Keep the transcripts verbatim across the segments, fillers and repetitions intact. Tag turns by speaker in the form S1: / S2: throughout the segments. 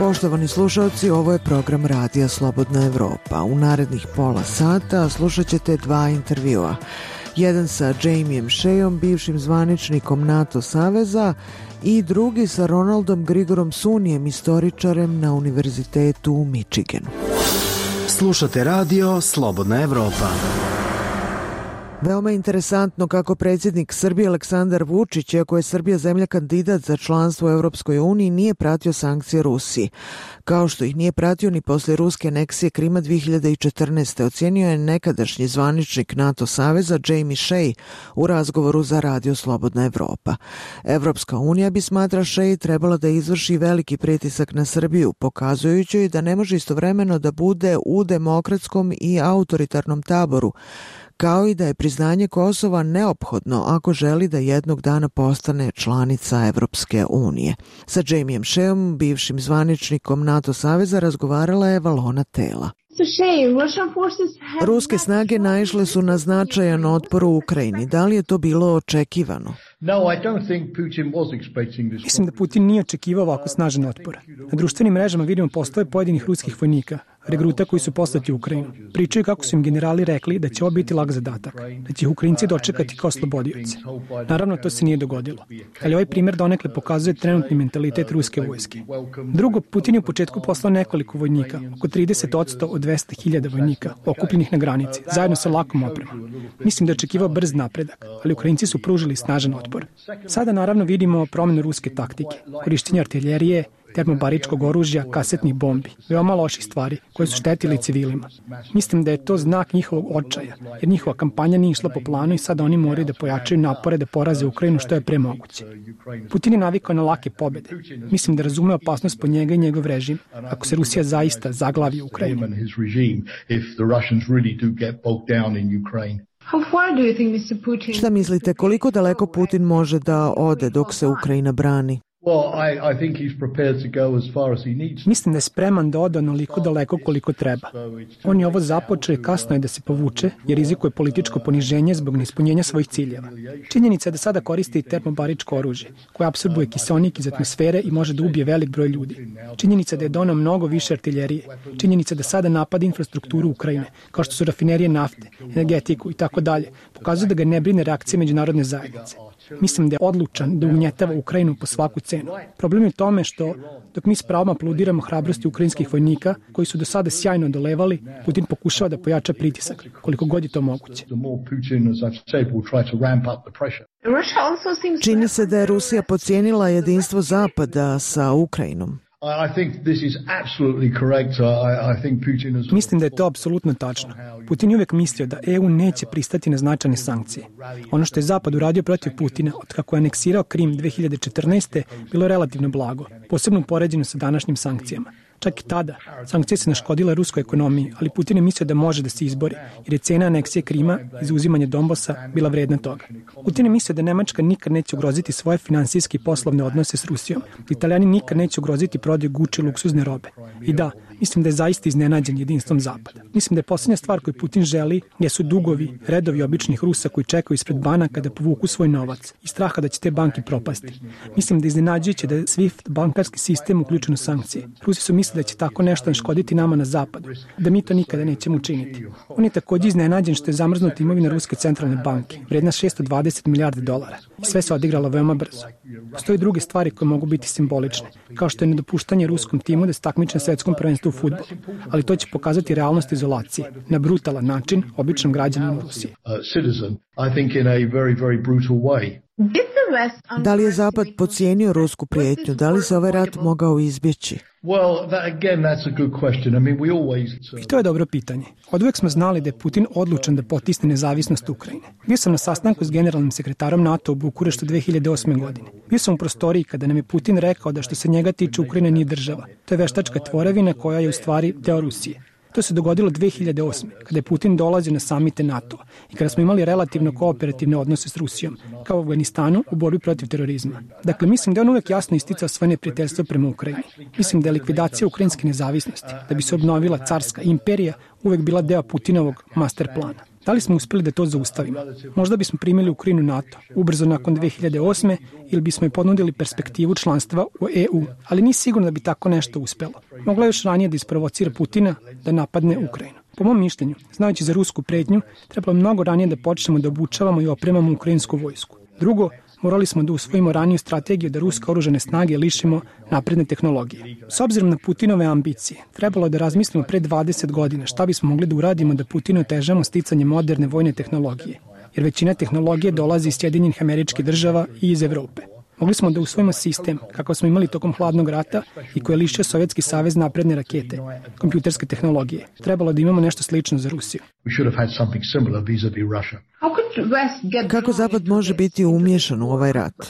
S1: Poštovani slušalci, ovo je program Radija Slobodna Evropa. U narednih pola sata slušat ćete dva intervjua. Jedan sa Jamijem Sheaom, bivšim zvaničnikom NATO saveza, i drugi sa Ronaldom Grigorom Sunijem, istoričarem na Univerzitetu u Michiganu.
S2: Slušate Radio Slobodna Evropa.
S1: Veoma interesantno kako predsjednik Srbije Aleksandar Vučić, iako je Srbija zemlja kandidat za članstvo u Europskoj uniji, nije pratio sankcije Rusiji. Kao što ih nije pratio ni posle ruske aneksije Krima dve hiljade četrnaeste. Ocijenio je nekadašnji zvaničnik NATO saveza Jamie Shea u razgovoru za Radio Slobodna Evropa. Evropska unija bi, smatra Shea, trebala da izvrši veliki pritisak na Srbiju, pokazujući joj da ne može istovremeno da bude u demokratskom i autoritarnom taboru, kao i da je priznanje Kosova neophodno ako želi da jednog dana postane članica Evropske unije. Sa Jamijem Sheaom, bivšim zvaničnikom NATO saveza, razgovarala je Valona Tela. Ruske snage naišle su na značajan otpor u Ukrajini. Da li je to bilo očekivano?
S3: Mislim da Putin nije očekivao ovako snažan otpor. Na društvenim mrežama vidimo postave pojedinih ruskih vojnika, regruta koji su poslati u Ukrajinu. Pričaju kako su im generali rekli da će ovo biti lak zadatak, da će ih Ukrajinci dočekati kao slobodioci. Naravno, to se nije dogodilo. Ali ovaj primjer donekle pokazuje trenutni mentalitet ruske vojske. Drugo, Putin je u početku poslao nekoliko vojnika, oko trideset posto od dvesta hiljada vojnika, okupljenih na granici, zajedno sa lakom opremom. Mislim da je očekivao brz napredak, ali Ukrajinci su pružili snažan otpor. Sada naravno vidimo promjenu ruske taktike, korištenje artiljerije, termobaričkog oružja, kasetnih bombi, veoma loših stvari koje su štetili civilima. Mislim da je to znak njihovog očaja, jer njihova kampanja nije išla po planu i sada oni moraju da pojačaju napore da poraze Ukrajinu što je pre moguće. Putin je navikao na lake pobjede. Mislim da razume opasnost po njega i njegov režim ako se Rusija zaista zaglavi u Ukrajinu.
S1: Šta mislite, koliko daleko Putin može da ode dok se Ukrajina brani?
S3: Mislim da je spreman da ode onoliko daleko koliko treba. On je ovo započeo i kasno je da se povuče, jer rizikuje političko poniženje zbog neispunjenja svojih ciljeva. Činjenica je da sada koristi i termobaričko oružje, koje apsorbuje kiseonik iz atmosfere i može da ubije velik broj ljudi. Činjenica je da je donao mnogo više artiljerije. Činjenica je da sada napada infrastrukturu Ukrajine, kao što su rafinerije nafte, energetiku i tako dalje, pokazuje da ga ne brine reakcija međunarodne zajednice. Mislim da je odlučan da ugnjetava Ukrajinu po svaku cenu. Problem je u tome što, dok mi s pravom aplaudiramo hrabrosti ukrajinskih vojnika, koji su do sada sjajno odolevali, Putin pokušava da pojača pritisak, koliko god je to moguće.
S1: Čini se da je Rusija podcijenila jedinstvo Zapada sa Ukrajinom.
S3: Mislim da je to apsolutno tačno. Putin je uvijek mislio da E U neće pristati na značajne sankcije. Ono što je Zapad uradio protiv Putina od kako je aneksirao Krim dve hiljade četrnaeste. bilo relativno blago, posebno poređeno sa današnjim sankcijama. Čak i tada, sankcije se naškodile ruskoj ekonomiji, ali Putin je mislio da može da se izbori, jer je cena aneksije Krima i zauzimanje Donbasa bila vredna toga. Putin je mislio da Nemačka nikad neće ugroziti svoje finansijske i poslovne odnose s Rusijom, da Italijani nikad neće ugroziti prodaju Gucci luksuzne robe. I da, mislim da je zaista iznenađen jedinstvom Zapada. Mislim da je posljednja stvar koju Putin želi jesu dugovi, redovi običnih Rusa koji čekaju ispred banaka da povuku svoj novac i straha da će te banke propasti. Mislim da je iznenađujuće da je SWIFT bankarski sistem uključen u sankcije. Rusi su mislili da će tako nešto naškoditi nama na zapadu, da mi to nikada nećemo učiniti. On je također iznenađen što je zamrznuta imovina Ruske centralne banke, vredna šesto dvadeset milijardi dolara. I sve se odigralo veoma brzo. Postoje druge stvari koje mogu biti simbolične, kao što je nedopuštanje ruskom timu da se takmiči na svetskom prvenstvu u fudbalu, ali to će pokazati realnost izolacije, na brutalan način običnom građaninu Rusije.
S1: Da li je Zapad podcijenio rusku prijetnju? Da li se ovaj rat mogao izbjeći?
S3: I to je dobro pitanje. Oduvijek smo znali da je Putin odlučan da potisne nezavisnost Ukrajine. Bio sam na sastanku s generalnim sekretarom NATO u Bukureštu dve hiljade osme. godine. Bio sam u prostoriji kada nam je Putin rekao da što se njega tiče Ukrajina nije država. To je veštačka tvorevina koja je u stvari deo Rusije. To se dogodilo dve hiljade osme. kada je Putin dolazio na samite NATO-a i kada smo imali relativno kooperativne odnose s Rusijom, kao u Afganistanu u borbi protiv terorizma. Dakle, mislim da je on uvijek jasno isticao svoje neprijateljstvo prema Ukrajini. Mislim da je likvidacija ukrajinske nezavisnosti, da bi se obnovila carska imperija, uvijek bila deo Putinovog master plana. Da li smo uspeli da to zaustavimo? Možda bismo primili Ukrajinu NATO, ubrzo nakon dve hiljade osme, ili bismo joj ponudili perspektivu članstva u E U, ali nije sigurno da bi tako nešto uspelo. Mogla je još ranije da isprovocira Putina da napadne Ukrajinu. Po mom mišljenju, znajući za rusku pretnju, trebalo mnogo ranije da počnemo da obučavamo i opremamo ukrajinsku vojsku. Drugo, morali smo da usvojimo raniju strategiju da ruske oružane snage lišimo napredne tehnologije. S obzirom na Putinove ambicije, trebalo je da razmislimo pre dvadeset godina šta bismo mogli da uradimo da Putinu otežamo sticanje moderne vojne tehnologije, jer većina tehnologije dolazi iz Sjedinjenih Američkih Država i iz Evrope. Mogli smo da usvojimo sistem kakav smo imali tokom hladnog rata i koji je lišio Sovjetski savez napredne rakete, kompjuterske tehnologije. Trebalo da imamo nešto slično za Rusiju.
S1: Kako Zapad može biti umiješan u ovaj rat?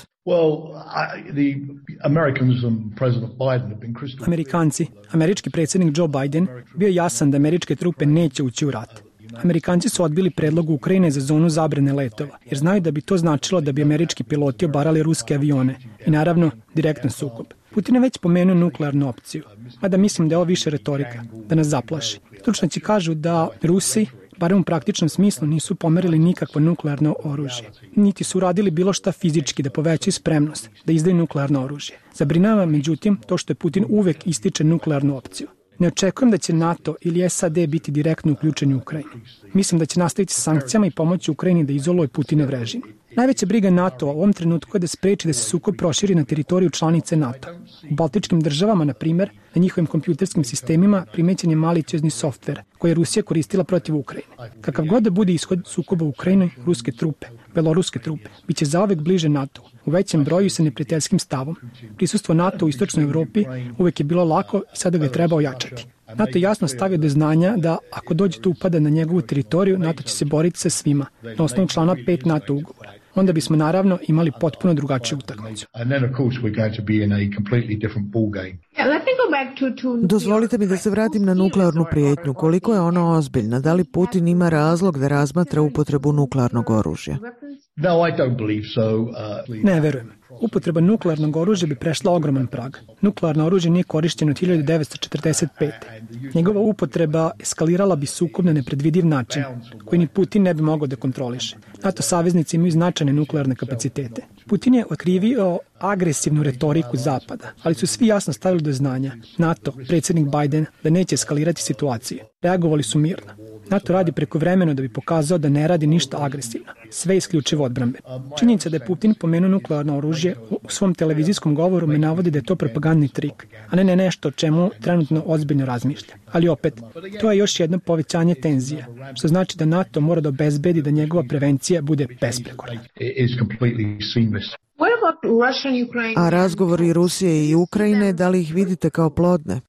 S3: Amerikanci, američki predsjednik Joe Biden, bio je jasan da američke trupe neće ući u rat. Amerikanci su odbili predlog Ukrajine za zonu zabrane letova, jer znaju da bi to značilo da bi američki piloti obarali ruske avione i naravno direktan sukob. Putin je već pomenuo nuklearnu opciju, mada mislim da je ovo više retorika, da nas zaplaši. Stručnjaci kažu da Rusi, barem u praktičnom smislu, nisu pomerili nikakvo nuklearno oružje, niti su uradili bilo šta fizički da povećaju spremnost da izdaju nuklearno oružje. Zabrinjava međutim to što je Putin uvek ističe nuklearnu opciju. Ne očekujem da će NATO ili S A D biti direktno uključeni u Ukrajinu. Mislim da će nastaviti sankcijama i pomoći Ukrajini da izoluje Putinov režim. Najveća briga NATO u ovom trenutku je da spreči da se sukob proširi na teritoriju članice NATO. U baltičkim državama, na primjer, na njihovim kompjuterskim sistemima primećen je maliciozni softver koji je Rusija koristila protiv Ukrajine. Kakav god da bude ishod sukoba u Ukrajini, ruske trupe, beloruske trupe, bit će zauvek bliže NATO, u većem broju i sa neprijateljskim stavom. Prisustvo NATO u istočnoj Evropi uvek je bilo lako i sada ga je treba ojačati. NATO je jasno stavio do znanja da ako dođe do upada na njegovu teritoriju, NATO će se boriti sa svima, na osnovu člana pet NATO ugovora. Onda bismo naravno imali potpuno drugačiju utakmicu.
S1: Dozvolite mi da se vratim na nuklearnu prijetnju. Koliko je ona ozbiljna? Da li Putin ima razlog da razmatra upotrebu nuklearnog oružja?
S3: Ne verujem. Upotreba nuklearnog oružja bi prešla ogroman prag. Nuklearno oružje nije korišteno od hiljadu devetsto četrdeset pete. Njegova upotreba eskalirala bi sukob na nepredvidiv način, koji ni Putin ne bi mogao da kontroliše. NATO saveznici imaju značajne nuklearne kapacitete. Putin je otkrivio agresivnu retoriku Zapada, ali su svi jasno stavili do znanja, NATO, predsjednik Biden, da neće eskalirati situaciju. Reagovali su mirno. NATO radi prekovremeno da bi pokazao da ne radi ništa agresivno, sve isključivo odbrambeno. Činjenica da je Putin pomenuo nuklearno oružje u svom televizijskom govoru me navodi da je to propagandni trik, a ne, ne nešto o čemu trenutno ozbiljno razmišlja. Ali opet, to je još jedno povećanje tenzija, što znači da NATO mora da obezbedi da njegova prevencija bude besprekorna.
S1: A razgovori Rusije i Ukrajine, da li ih vidite kao plodne?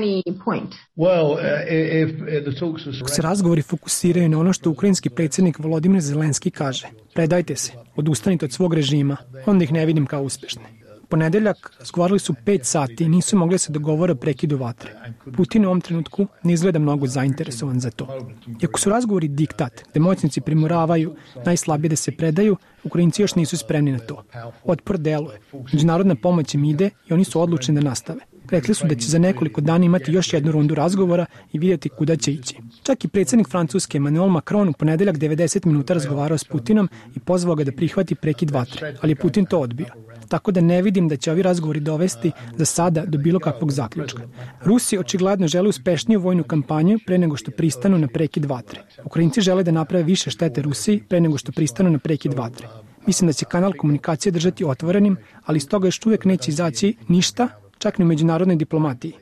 S3: Ako se razgovori fokusiraju na ono što ukrajinski predsjednik Volodimir Zelenski kaže, predajte se, odustanite od svog režima, onda ih ne vidim kao uspešne. Ponedeljak razgovarali su pet sati i nisu mogli se dogovore o prekidu vatre. Putin u ovom trenutku ne izgleda mnogo zainteresovan za to. Iako su razgovori diktat, gde moćnici primoravaju najslabije da se predaju, Ukrajinci još nisu spremni na to. Otpor deluje. Međunarodna pomoć im ide i oni su odlučni da nastave. Rekli su da će za nekoliko dana imati još jednu rundu razgovora i vidjeti kuda će ići. Čak i predsjednik Francuske Emmanuel Macron u ponedeljak devedeset minuta razgovarao s Putinom i pozvao ga da prihvati prekid vatre, ali je Putin to odbio. Tako da ne vidim da će ovi razgovori dovesti za sada do bilo kakvog zaključka. Rusi očigledno žele uspešniju vojnu kampanju pre nego što pristanu na prekid vatre. Ukrajinci žele da naprave više štete Rusiji pre nego što pristanu na prekid vatre. Mislim da će kanal komunikacije držati otvorenim, ali iz toga još uvijek neće izaći ništa, čak ni u međunarodnoj diplomatiji.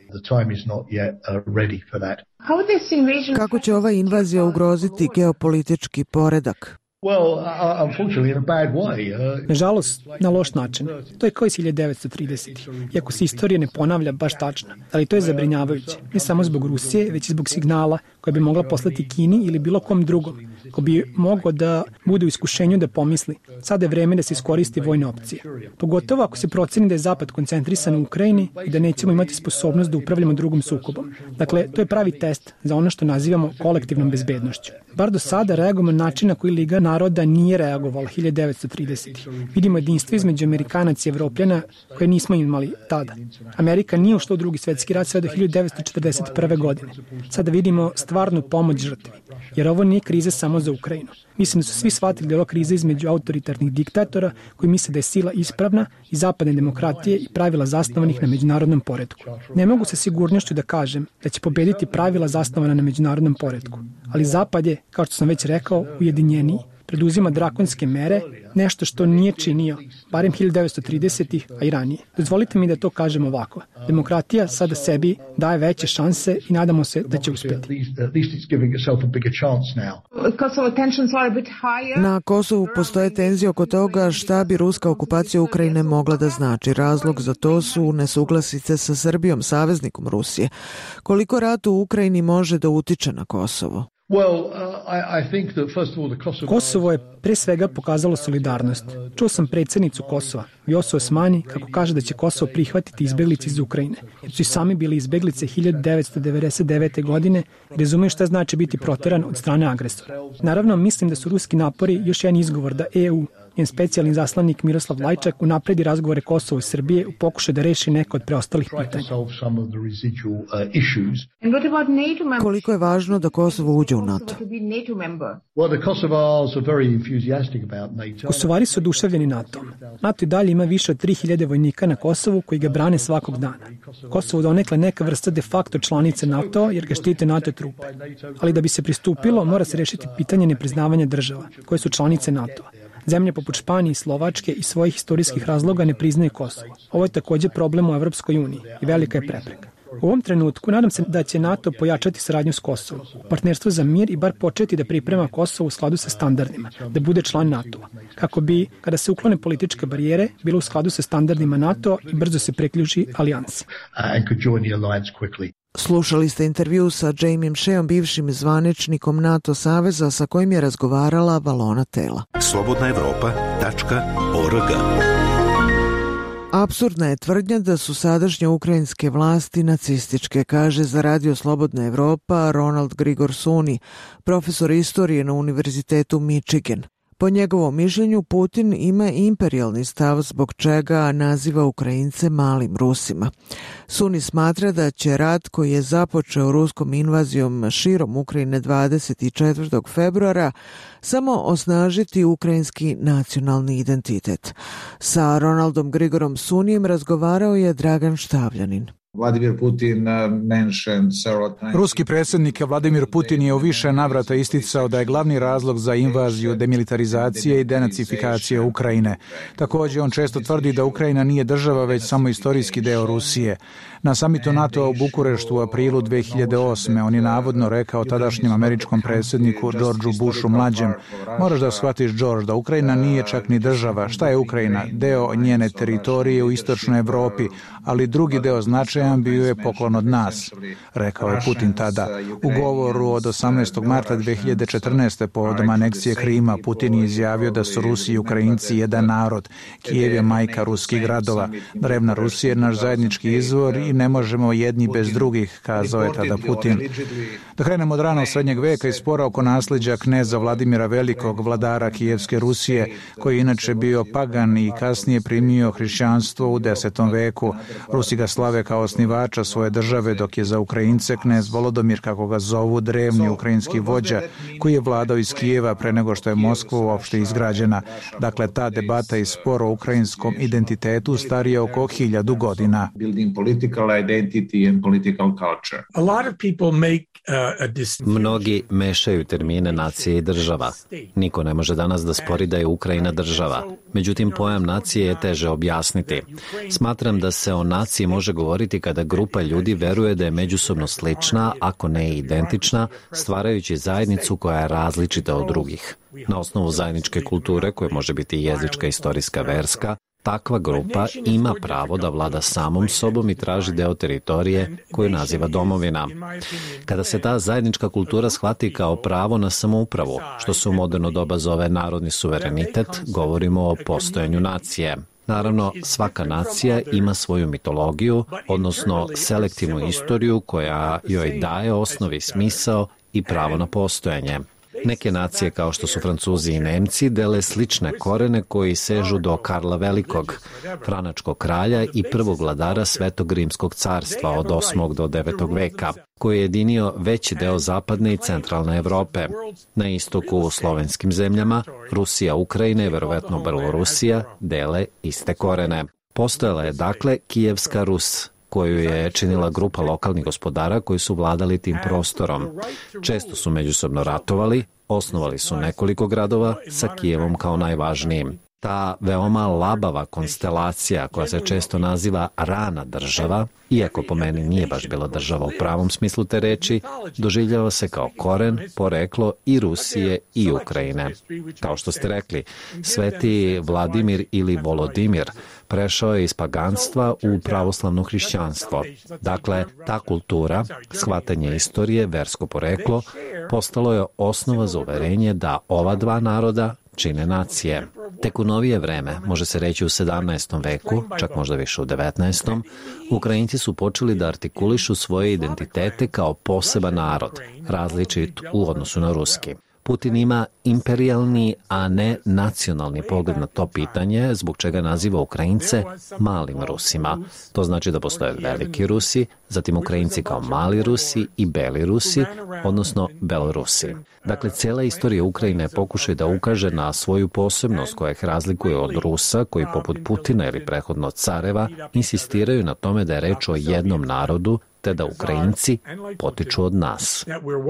S1: Kako će ova invazija ugroziti geopolitički poredak?
S3: Nažalost, na loš način. To je kao iz hiljadu devetsto tridesetih. Iako se istorija ne ponavlja baš tačno, ali to je zabrinjavajuće. Ne samo zbog Rusije, već i zbog signala koje bi mogla poslati Kini ili bilo kom drugom, ko bi mogao da bude u iskušenju da pomisli. Sada je vreme da se iskoristi vojne opcije. Pogotovo ako se proceni da je Zapad koncentrisan u Ukrajini i da nećemo imati sposobnost da upravljamo drugom sukobom. Dakle, to je pravi test za ono što nazivamo kolektivnom bezbednošću. Bar do sada reagujemo na način na koji Liga naroda nije reagovala hiljadu devetsto tridesetih. Vidimo jedinstvo između Amerikanaca i Evropljana koje nismo imali tada. Amerika nije ušla u drugi svetski rat sve do hiljadu devetsto četrdeset prve godine. Sada vidimo stvarnu pomoć žrtvi. Jer ovo nije kriza samo za Ukrajinu. Mislim da su svi shvatili da je ovo kriza između autoritarnih diktatora koji misle da je sila ispravna i zapadne demokratije i pravila zasnovanih na međunarodnom poretku. Ne mogu sa sigurnošću da kažem da će pobediti pravila zasnovana na međunarodnom poretku, ali Zapad je, kao što sam već rekao, ujedinjeniji, preduzima drakonske mere, nešto što nije činio, barem hiljadu devetsto tridesetih, a i ranije. Dozvolite mi da to kažem ovako. Demokratija sada sebi daje veće šanse i nadamo se da će uspjeti.
S1: Na Kosovu postoje tenzije oko toga šta bi ruska okupacija Ukrajine mogla da znači. Razlog za to su nesuglasice sa Srbijom, saveznikom Rusije. Koliko rat u Ukrajini može da utiče na Kosovo?
S3: Kosovo je pre svega pokazalo solidarnost. Čuo sam predsjednicu Kosova, Vjosu Osmani, kako kaže da će Kosovo prihvatiti izbeglice iz Ukrajine, jer su i sami bili izbeglice hiljadu devetsto devedeset devete. godine i razumiju šta znači biti proteran od strane agresora. Naravno, mislim da su ruski napori još jedan izgovor da E U, njen specijalni zaslanik Miroslav Lajčak, unapredi razgovore Kosova i Srbije u pokušaju da reši neko od preostalih pitanja.
S1: Koliko je važno da Kosovo uđe u NATO?
S3: Kosovari su oduševljeni NATO-om. NATO i dalje ima više od tri hiljade vojnika na Kosovu koji ga brane svakog dana. Kosovo donekle neka vrsta de facto članice NATO jer ga štite NATO trupe. Ali da bi se pristupilo, mora se rešiti pitanje nepriznavanja država koje su članice NATO-a. Zemlje poput Španije i Slovačke iz svojih istorijskih razloga ne priznaju Kosovo. Ovo je također problem u Evropskoj uniji i velika je prepreka. U ovom trenutku nadam se da će NATO pojačati saradnju s Kosovom, partnerstvo za mir i bar početi da priprema Kosovo u skladu sa standardima, da bude član NATO-a, kako bi, kada se uklone političke barijere, bilo u skladu sa standardima NATO i brzo se priključi alijansi.
S1: Slušali ste intervju sa Jamiem Sheom, bivšim zvaničnikom NATO saveza sa kojim je razgovarala Valona Tela.
S4: slobodna evropa tačka org.
S1: Apsurdna je tvrdnja da su sadašnje ukrajinske vlasti nacističke, kaže za Radio Slobodna Evropa Ronald Grigor Suni, profesor istorije na Univerzitetu Michigan. Po njegovom mišljenju, Putin ima imperijalni stav zbog čega naziva Ukrajince malim Rusima. Suni smatra da će rat koji je započeo ruskom invazijom širom Ukrajine dvadeset četvrtog februara samo osnažiti ukrajinski nacionalni identitet. Sa Ronaldom Grigorom Sunijem razgovarao je Dragan Štavljanin.
S5: Vladimir Putin mentioned several times.
S6: Ruski predsjednik Vladimir Putin je u više navrata isticao da je glavni razlog za invaziju demilitarizacije i denacifikacije Ukrajine. Također on često tvrdi da Ukrajina nije država već samo istorijski deo Rusije. Na samitu NATO u Bukureštu u aprilu dve hiljade osme on je navodno rekao tadašnjem američkom predsjedniku Georgeu Bushu mlađem: "Moraš da shvatiš, George, da Ukrajina nije čak ni država. Šta je Ukrajina? Deo njene teritorije u istočnoj Evropi, ali drugi deo značajan bio je poklon od nas", rekao je Putin tada. U govoru od osamnaestog marta dve hiljade četrnaeste. povodom aneksije Krima, Putin je izjavio da su Rusi i Ukrajinci jedan narod. Kijev je majka ruskih gradova. Drevna Rusija je naš zajednički izvor i ne možemo jedni bez drugih, kazao je tada Putin. Da krenemo od ranog srednjeg veka i spora oko nasljeđa kneza Vladimira Velikog, vladara Kijevske Rusije, koji je inače bio pagan i kasnije primio hrišćanstvo u desetom veku. Rusi ga slave kao osnivača svoje države, dok je za Ukrajince knez Volodomir, kako ga zovu, drevni ukrajinski vođa, koji je vladao iz Kijeva pre nego što je Moskva uopšte izgrađena. Dakle, ta debata i spor o ukrajinskom identitetu starije oko hiljadu godina.
S7: Mnogi mešaju termine nacije i država. Niko ne može danas da spori da je Ukrajina država. Međutim, pojam nacije je teže objasniti. Smatram da se o naciji može govoriti kada grupa ljudi veruje da je međusobno slična, ako ne i identična, stvarajući zajednicu koja je različita od drugih. Na osnovu zajedničke kulture, koja može biti jezička, istorijska, verska, takva grupa ima pravo da vlada samom sobom i traži deo teritorije koju naziva domovina. Kada se ta zajednička kultura shvati kao pravo na samoupravu, što se u moderno doba zove narodni suverenitet, govorimo o postojanju nacije. Naravno, svaka nacija ima svoju mitologiju, odnosno selektivnu istoriju koja joj daje osnovi smisao i pravo na postojanje. Neke nacije kao što su Francuzi i Nemci dele slične korene koji sežu do Karla Velikog, Franačkog kralja i prvog vladara Svetog Rimskog carstva od osmog do devetog veka, koji je jedinio veći deo zapadne i centralne Evrope. Na istoku u slovenskim zemljama, Rusija, Ukrajina i verovatno Belorusija dele iste korene. Postojala je dakle Kijevska Rus, koju je činila grupa lokalnih gospodara koji su vladali tim prostorom. Često su međusobno ratovali, osnovali su nekoliko gradova sa Kijevom kao najvažnijim. Ta veoma labava konstelacija koja se često naziva rana država, iako po meni nije baš bila država u pravom smislu te reči, doživljava se kao koren, poreklo i Rusije i Ukrajine. Kao što ste rekli, Sveti Vladimir ili Volodimir prešao je iz paganstva u pravoslavno hrišćanstvo. Dakle, ta kultura, shvatanje istorije, versko poreklo, postalo je osnova za uverenje da ova dva naroda čine nacije. Tek u novije vreme, može se reći u sedamnaestom veku, čak možda više u devetnaestom, Ukrajinci su počeli da artikulišu svoje identitete kao poseban narod, različit u odnosu na ruski. Putin ima imperijalni, a ne nacionalni pogled na to pitanje, zbog čega naziva Ukrajince malim Rusima. To znači da postoje veliki Rusi, zatim Ukrajinci kao mali Rusi i beli Rusi, odnosno Belorusi. Dakle, cijela istorija Ukrajine pokušaj da ukaže na svoju posebnost koja ih razlikuje od Rusa, koji poput Putina ili prethodno careva insistiraju na tome da je reč o jednom narodu, te da Ukrajinci potiču od nas.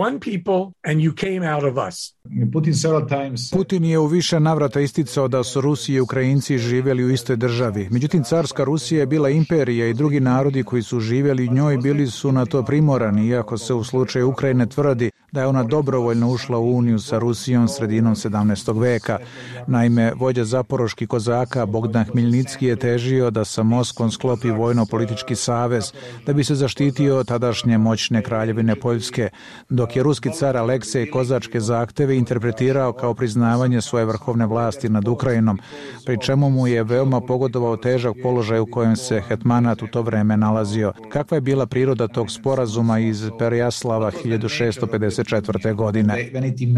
S6: Putin je u više navrata isticao da su Rusi i Ukrajinci živjeli u istoj državi. Međutim, carska Rusija je bila imperija i drugi narodi koji su živjeli u njoj bili su na to primorani, iako se u slučaju Ukrajine tvrdi da je ona dobrovoljno ušla u uniju sa Rusijom sredinom sedamnaestog veka. Naime, vođa zaporoških kozaka Bogdan Hmiljnicki je težio da sa Moskvom sklopi vojno-politički savez da bi se zaštitio tadašnje moćne kraljevine Poljske, dok je ruski car Aleksej kozačke zahteve interpretirao kao priznavanje svoje vrhovne vlasti nad Ukrajinom, pri čemu mu je veoma pogodovao težak položaj u kojem se hetmanat u to vreme nalazio. Kakva je bila priroda tog sporazuma iz Perjaslava hiljadu šesto pedeset četvrte. godine?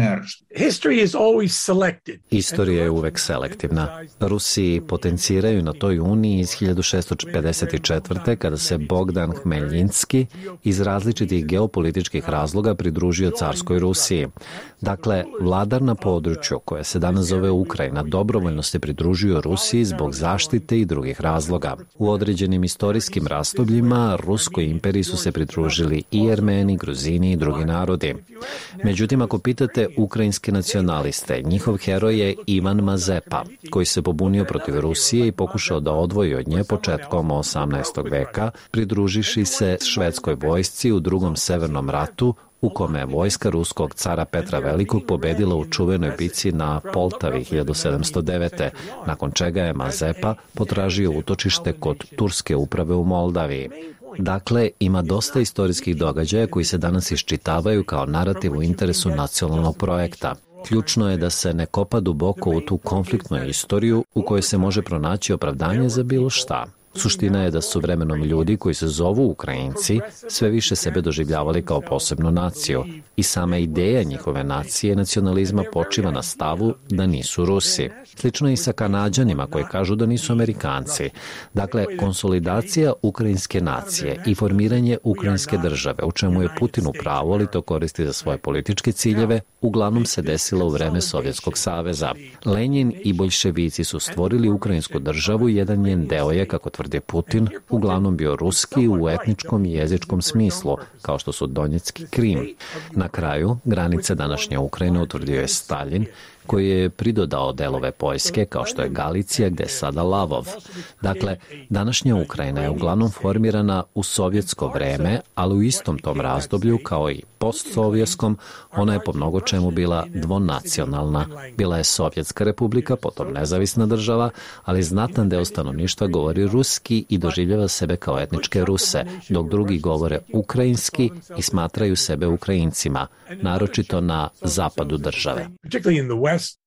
S7: Istorija je uvek selektivna. Rusi potenciraju na toj uniji iz hiljadu šesto pedeset četvrte. kada se Bogdan Hmeljinski iz različitih geopolitičkih razloga pridružio carskoj Rusiji. Dakle, vladar na području koje se danas zove Ukrajina dobrovoljno se pridružio Rusiji zbog zaštite i drugih razloga. U određenim istorijskim rastobljima Ruskoj imperiji su se pridružili i Jermeni, Gruzini i drugi narodi. Međutim, ako pitate ukrajinske nacionaliste, njihov heroj je Ivan Mazepa, koji se pobunio protiv Rusije i pokušao da odvoji od nje početkom osamnaestog veka, pridružiši se švedskoj vojsci u drugom severnom ratu, u kome je vojska ruskog cara Petra Velikog pobedila u čuvenoj bici na Poltavi hiljadu sedamsto devete. nakon čega je Mazepa potražio utočište kod turske uprave u Moldaviji. Dakle, ima dosta istorijskih događaja koji se danas iščitavaju kao narativ u interesu nacionalnog projekta. Ključno je da se ne kopa duboko u tu konfliktnu istoriju u kojoj se može pronaći opravdanje za bilo šta. Suština je da su vremenom ljudi koji se zovu Ukrajinci sve više sebe doživljavali kao posebnu naciju i sama ideja njihove nacije i nacionalizma počiva na stavu da nisu Rusi. Slično i sa Kanađanima koji kažu da nisu Amerikanci. Dakle, konsolidacija ukrajinske nacije i formiranje ukrajinske države, u čemu je Putin u pravu, ali to koristi za svoje političke ciljeve, uglavnom se desilo u vreme Sovjetskog saveza. Lenjin i boljševici su stvorili ukrajinsku državu i jedan njen deo je, kako tvrdi Putin, uglavnom bio ruski u etničkom i jezičkom smislu, kao što su Donjecki Krim. Na kraju, granice današnje Ukrajine utvrdio je Staljin, koji je pridodao delove Poljske, kao što je Galicija, gde je sada Lavov. Dakle, današnja Ukrajina je uglavnom formirana u sovjetsko vreme, ali u istom tom razdoblju, kao i postsovjetskom, ona je po mnogo čemu bila dvonacionalna. Bila je Sovjetska republika, potom nezavisna država, ali znatan deo stanovništva govori ruski i doživljava sebe kao etničke Ruse, dok drugi govore ukrajinski i smatraju sebe Ukrajincima, naročito na zapadu države.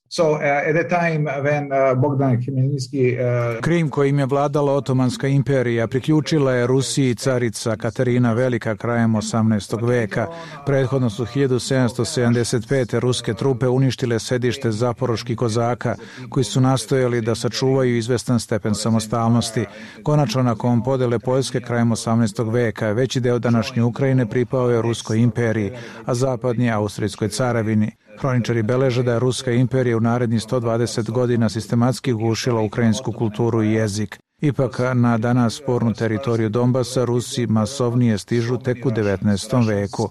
S5: So, uh, at the time when uh, Bogdan Khmelnytsky uh...
S6: Krim, kojim je vladala Otomanska imperija, priključila je Rusiji carica Katarina Velika krajem osamnaestog veka. Prethodno su hiljadu sedamsto sedamdeset pete ruske trupe uništile sedište zaporoških kozaka, koji su nastojali da sačuvaju izvestan stepen samostalnosti. Konačno, nakon podele Poljske krajem osamnaestog veka, veći deo današnje Ukrajine pripao je Ruskoj imperiji, a zapadnji Austrijskoj caravini. Hroničari beleže da je Ruska imperija u narednih sto dvadeset godina sistematski gušila ukrajinsku kulturu i jezik. Ipak, na danas spornu teritoriju Donbasa Rusi masovnije stižu tek u devetnaestom veku.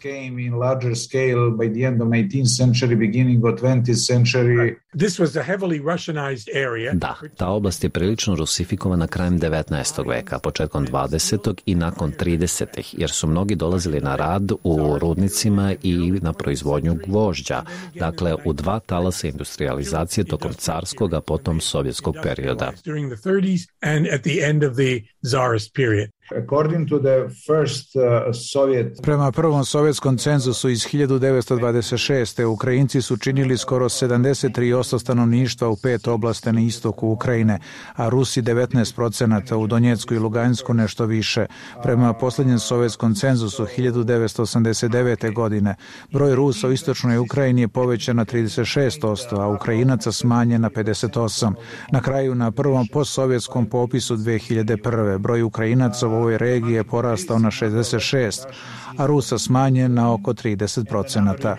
S7: Da, ta oblast je prilično rusifikovana krajem devetnaestog veka, početkom dvadesetog i nakon tridesetih, jer su mnogi dolazili na rad u rudnicima i na proizvodnju gvožđa, dakle u dva talasa industrializacije tokom carskog, a potom sovjetskog perioda.
S8: At the end of the Tsarist period.
S5: According to the first, uh, Soviet...
S6: Prema prvom sovjetskom cenzusu iz hiljadu devetsto dvadeset šeste. Ukrajinci su činili skoro sedamdeset tri posto stanovništva u pet oblasti na istoku Ukrajine, a Rusi devetnaest procenata, u Donjecku i Lugansku nešto više. Prema posljednjem sovjetskom cenzusu hiljadu devetsto osamdeset devete. godine broj Rusa u istočnoj Ukrajini je povećan na trideset šest posto, a Ukrajinaca smanjen na pedeset osam. Na kraju, na prvom postsovjetskom popisu dve hiljade prve. broj Ukrajinaca u ovoj regiji je porastao na šezdeset šest, a Rusa smanjen na oko trideset procenata.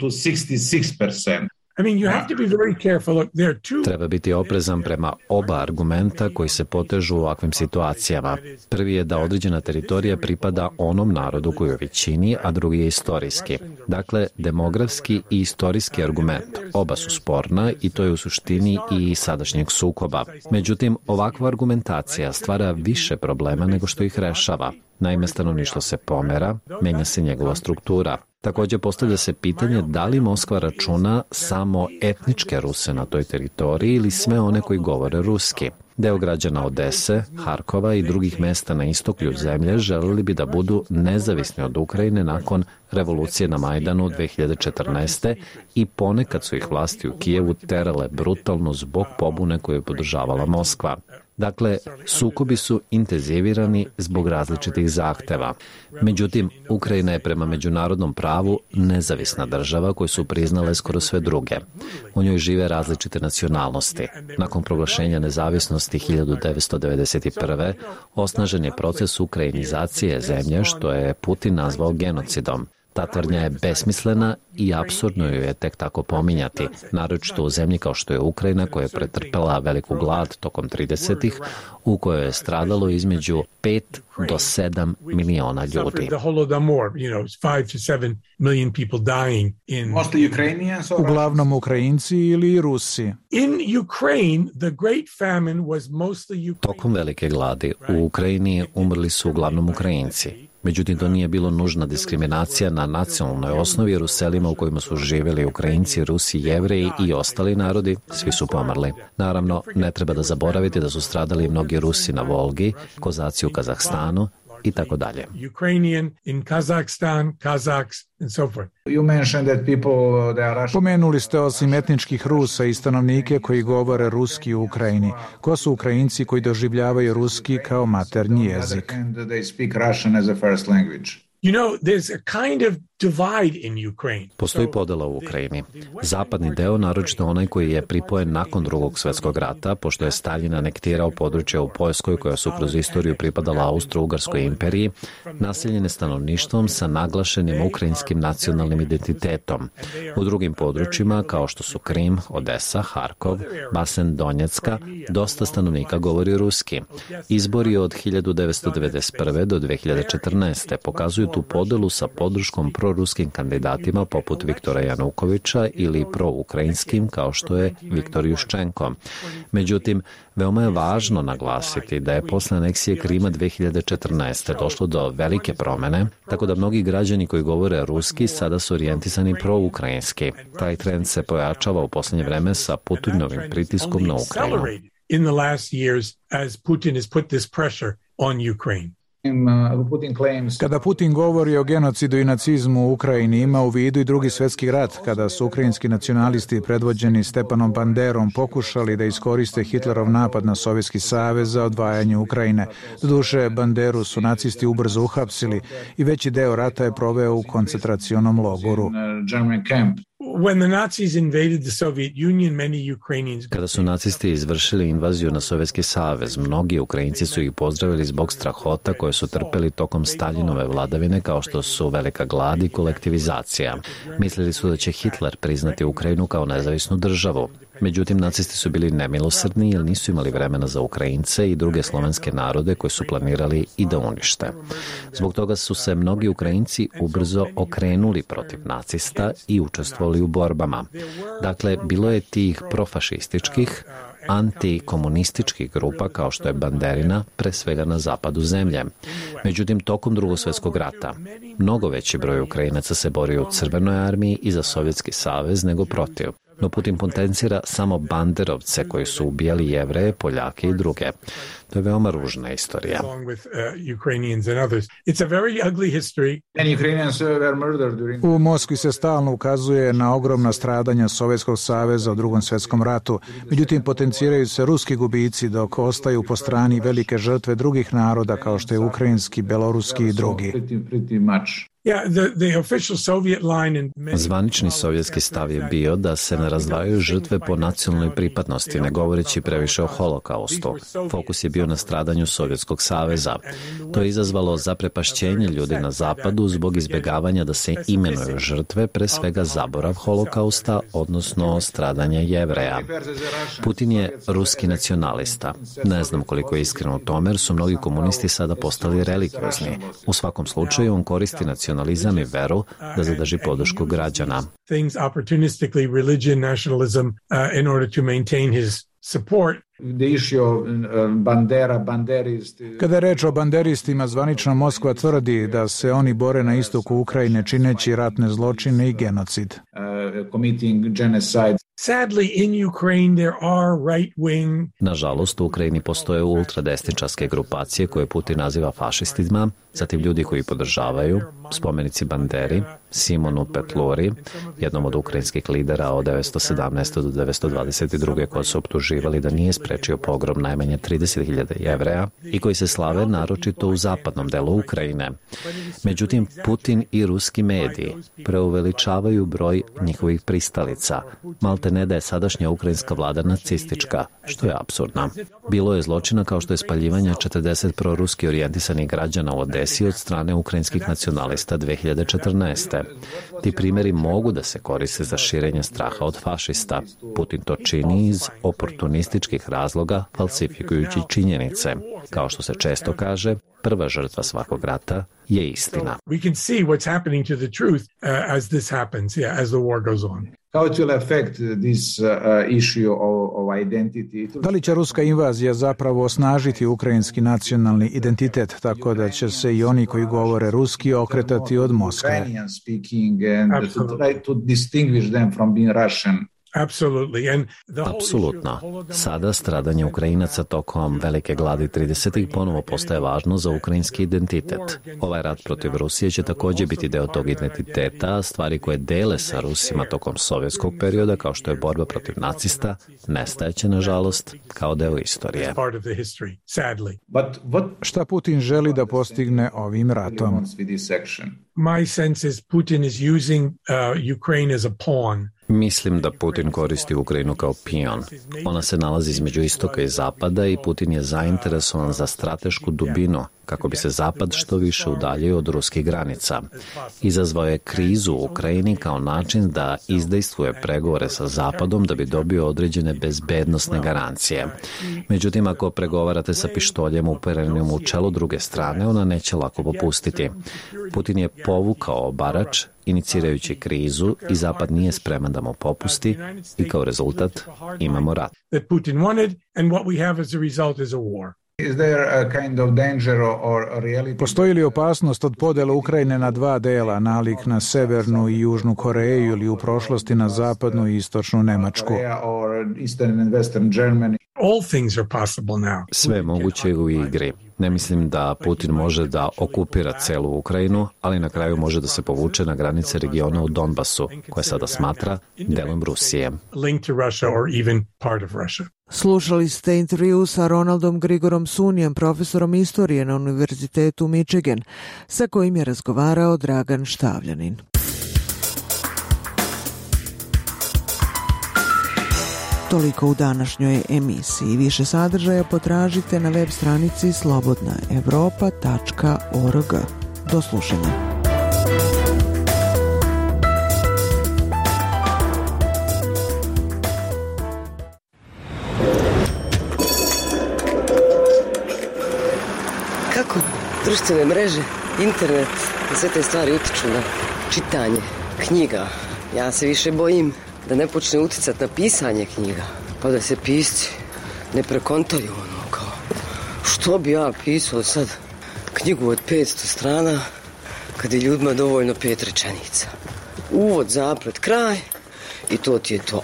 S7: Treba biti oprezan prema oba argumenta koji se potežu u ovakvim situacijama. Prvi je da određena teritorija pripada onom narodu koji je u većini, a drugi je istorijski. Dakle, demografski i istorijski argument. Oba su sporna i to je u suštini i sadašnjeg sukoba. Međutim, ovakva argumentacija stvara više problema nego što ih rešava. Naime, stanovništvo se pomera, menja se njegova struktura. Također postavlja se pitanje da li Moskva računa samo etničke Ruse na toj teritoriji ili sve one koji govore ruski. Deo građana Odese, Harkova i drugih mesta na istoku zemlje želeli bi da budu nezavisni od Ukrajine nakon revolucije na Majdanu dve hiljade četrnaeste. i ponekad su ih vlasti u Kijevu terale brutalno zbog pobune koju je podržavala Moskva. Dakle, sukobi su intenzivirani zbog različitih zahteva. Međutim, Ukrajina je prema međunarodnom pravu nezavisna država koju su priznale skoro sve druge. U njoj žive različite nacionalnosti. Nakon proglašenja nezavisnosti hiljadu devetsto devedeset prve. osnažen je proces ukrajinizacije zemlje, što je Putin nazvao genocidom. Ta tvrdnja je besmislena i apsurdno ju je tek tako pominjati, naročito u zemlji kao što je Ukrajina, koja je pretrpela veliku glad tokom tridesetih, u kojoj je stradalo između pet do sedam miliona ljudi.
S6: Uglavnom Ukrajinci ili Rusi.
S7: Tokom velike gladi u Ukrajini umrli su uglavnom Ukrajinci. Međutim, to nije bilo nužna diskriminacija na nacionalnoj osnovi, jer u selima u kojima su živjeli Ukrajinci, Rusi, Jevreji i ostali narodi, svi su pomrli. Naravno, ne treba da zaboraviti da su stradali mnogi Rusi na Volgi, Kozaci u Kazahstanu i tako dalje.
S6: Pomenuli ste osim etničkih Rusa i stanovnike koji govore ruski u Ukrajini. Ko su Ukrajinci koji doživljavaju ruski kao maternji jezik?
S8: You know, there's a kind of divide in Ukraine.
S7: Postoji podela u Ukrajini. Zapadni deo, naročito onaj koji je pripojen nakon drugog svjetskog rata, pošto je Staljin anektirao područje u Poljskoj koja su kroz istoriju pripadala Austro-Ugarskoj imperiji, naseljene stanovništvom sa naglašenim ukrajinskim nacionalnim identitetom. U drugim područjima, kao što su Krim, Odesa, Harkov, basen Donjecka, dosta stanovnika govori ruski. Izbori od hiljadu devetsto devedeset prve. do dve hiljade četrnaeste. pokazuju tu podelu sa podrškom proruskim kandidatima poput Viktora Janukovića ili proukrajinskim kao što je Viktor Juščenko. Međutim, veoma je važno naglasiti da je posle aneksije Krima dve hiljade četrnaeste. došlo do velike promene, tako da mnogi građani koji govore ruski sada su orijentisani proukrajinski. Taj trend se pojačava u posljednje vreme sa Putinovim pritiskom na Ukrajinu.
S8: In the last years as Putin has put this pressure on Ukraine.
S6: Kada Putin govori o genocidu i nacizmu u Ukrajini, ima u vidu i Drugi svjetski rat, kada su ukrajinski nacionalisti predvođeni Stepanom Banderom pokušali da iskoriste Hitlerov napad na Sovjetski savez za odvajanje Ukrajine. Doduše, Banderu su nacisti ubrzo uhapsili i veći deo rata je proveo u koncentracionom logoru.
S7: Kada su nacisti izvršili invaziju na Sovjetski savez, mnogi Ukrajinci su ih pozdravili zbog strahota koje su trpeli tokom Staljinove vladavine, kao što su velika glad i kolektivizacija. Mislili su da će Hitler priznati Ukrajinu kao nezavisnu državu. Međutim, nacisti su bili nemilosrdni jer nisu imali vremena za Ukrajince i druge slovenske narode koje su planirali i da unište. Zbog toga su se mnogi Ukrajinci ubrzo okrenuli protiv nacista i učestvovali u borbama. Dakle, bilo je tih profašističkih, antikomunističkih grupa kao što je Banderina, pre svega na zapadu zemlje. Međutim, tokom Drugog svjetskog rata, mnogo veći broj Ukrajinaca se borio u Crvenoj armiji i za Sovjetski savez nego protiv. No Putin potencira samo banderovce koji su ubijali Jevreje, Poljake i druge. To je veoma ružna istorija.
S6: U Moskvi se stalno ukazuje na ogromna stradanja Sovjetskog saveza u Drugom svjetskom ratu. Međutim, potenciraju se ruski gubici dok ostaju po strani velike žrtve drugih naroda kao što je ukrajinski, beloruski i drugi.
S7: Zvanični sovjetski stav je bio da se ne razdvajaju žrtve po nacionalnoj pripadnosti, ne govoreći previše o holokaustu. Fokus je bio na stradanju Sovjetskog saveza. To je izazvalo zaprepašćenje ljudi na zapadu zbog izbjegavanja da se imenuju žrtve, pre svega zaborav holokausta, odnosno stradanja Jevreja. Putin je ruski nacionalista. Ne znam koliko je iskreno u tome, jer su mnogi komunisti sada postali religiozni. U svakom slučaju, on koristi nacionalizam i veru da zadrži podršku građana.
S6: Kada je reč o banderistima, zvanična Moskva tvrdi da se oni bore na istoku Ukrajine čineći ratne zločine i genocid.
S7: Nažalost, u Ukrajini postoje ultradesničarske grupacije koje Putin naziva fašistima, zatim ljudi koji podržavaju, spomenici Banderi, Simonu Petluri, jednom od ukrajinskih lidera od devetsto sedamnaeste do devetsto dvadeset druge koji su optuživali da nije sprečio pogrom najmanje trideset hiljada Jevreja i koji se slave naročito u zapadnom delu Ukrajine. Međutim, Putin i ruski mediji preuveličavaju broj njihovih pristalica. Malte ne da je sadašnja ukrajinska vlada nacistička, što je apsurdno. Bilo je zločina kao što je spaljivanje četrdeset proruski orijentisanih građana u Odesi od strane ukrajinskih nacionalista dve hiljade četrnaeste. Ti primjeri mogu da se koriste za širenje straha od fašista. Putin to čini iz oportunističkih razloga, falsifikujući činjenice. Kao što se često kaže, prva žrtva svakog rata je istina.
S6: Da li će ruska invazija zapravo osnažiti ukrajinski nacionalni identitet, tako da će se i oni koji govore ruski okretati od Moskve?
S7: Apsolutno. Sada stradanje Ukrajinaca tokom velike gladi tridesetih ponovo postaje važno za ukrajinski identitet. Ovaj rat protiv Rusije će također biti deo tog identiteta, stvari koje dele sa Rusima tokom sovjetskog perioda, kao što je borba protiv nacista, nestajeće, nažalost, kao deo istorije.
S6: Šta Putin želi da postigne ovim ratom?
S8: My sense is Putin is using uh, Ukraine as a pawn.
S7: Mislim da Putin koristi Ukrajinu kao pion. Ona se nalazi između istoka i zapada i Putin je zainteresovan za stratešku dubinu kako bi se zapad što više udaljio od ruskih granica. Izazvao je krizu u Ukrajini kao način da izdejstvuje pregovore sa zapadom da bi dobio određene bezbednosne garancije. Međutim, ako pregovarate sa pištoljem uperenim u čelo druge strane, ona neće lako popustiti. Putin je povukao obarač inicirajući krizu i zapad nije spreman da mu popusti i kao rezultat imamo rat.
S6: Postoji li opasnost od podjele Ukrajine na dva dela, nalik na severnu i južnu Koreju ili u prošlosti na zapadnu i istočnu Nemačku?
S8: all things are possible now.
S7: Sve je moguće u igri. Ne mislim da Putin može da okupira celu Ukrajinu, ali na kraju može da se povuče na granice regiona u Donbasu, koje sada smatra delom Rusije.
S1: Slušali ste intervju sa Ronaldom Grigorom Sunijem, profesorom istorije na Univerzitetu Michigan, sa kojim je razgovarao Dragan Štavljanin. Toliko u današnjoj emisiji. Više sadržaja potražite na web stranici slobodna evropa tačka org. Do slušanja.
S9: Kako društvene mreže, internet i sve te stvari utiču na čitanje knjiga? Ja se više bojim da ne počne uticati na pisanje knjiga, pa da se pisci ne prekontaju ono kao što bi ja pisao sad knjigu od petsto strana kad je ljudima dovoljno pet rečenica. Uvod, zaplet, kraj i to ti je to.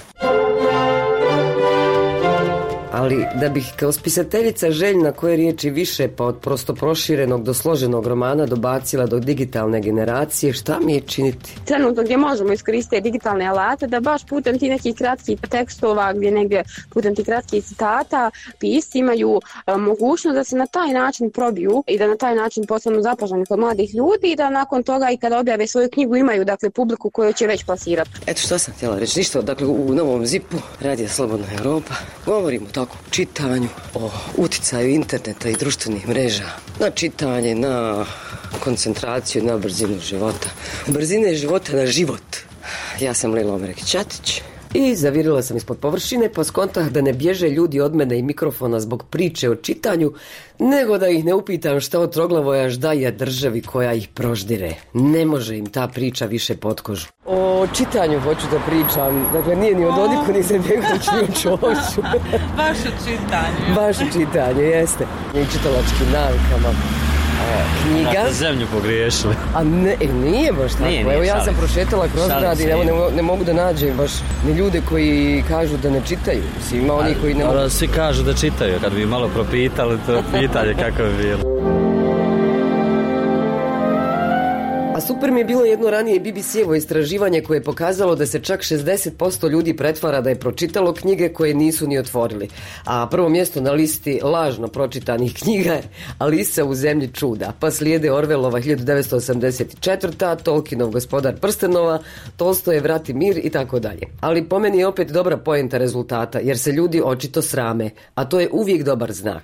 S9: Ali da bih kao spisateljica željna koje riječi više pa od prosto proširenog do složenog romana dobacila do digitalne generacije, šta mi je činiti?
S10: Trenutno gdje možemo iskoristiti digitalne alate da baš putem ti nekih kratkih tekstova, gdje negdje putem ti kratkih citata pisci imaju a, mogućnost da se na taj način probiju i da na taj način postanu zapaženi kod mladih ljudi i da nakon toga i kada objave svoju knjigu imaju dakle publiku koju će već plasirati.
S9: Eto što sam htjela reći, ništa, dakle u Novom zipu Radija Slobodna Evropa govorimo tako o čitanju, o uticaju interneta i društvenih mreža na čitanje, na koncentraciju, na brzinu života. Brzine života na život. Ja sam Lila Omerek-Ćatić. I zavirila sam ispod površine pa skontah da ne bježe ljudi od mene i mikrofona zbog priče o čitanju, nego da ih ne upitam šta od Troglavoja ždaja državi koja ih proždire. Ne može im ta priča više pod kožu. O čitanju hoću da pričam. Dakle, nije ni o Dodiku, ni Izetbegović, ni o Čoviću.
S11: Baš o čitanju.
S9: Baš o čitanju, jeste. I čitalačkim navikama. Knjiga.
S12: Da, zemlju pogriješili.
S9: A ne, nije baš tako. Nije, nije, Evo ja šalim. sam prošetala kroz grad i ne, ne, ne mogu da nađem baš ni ljude koji kažu da ne čitaju. Ima oni koji ne mogu...
S12: Svi kažu da čitaju. Kad bi malo propitali to pitanje kako bi bilo.
S9: A super mi je bilo jedno ranije B B C-evo istraživanje koje je pokazalo da se čak šezdeset posto ljudi pretvara da je pročitalo knjige koje nisu ni otvorili. A prvo mjesto na listi lažno pročitanih knjiga je Alisa u zemlji čuda. Pa slijede Orwellova hiljadu devetsto osamdeset četvrta, Tolkienov Gospodar prstenova, Tolstojev Rat i mir i tako dalje. Ali po meni je opet dobra poenta rezultata jer se ljudi očito srame, a to je uvijek dobar znak.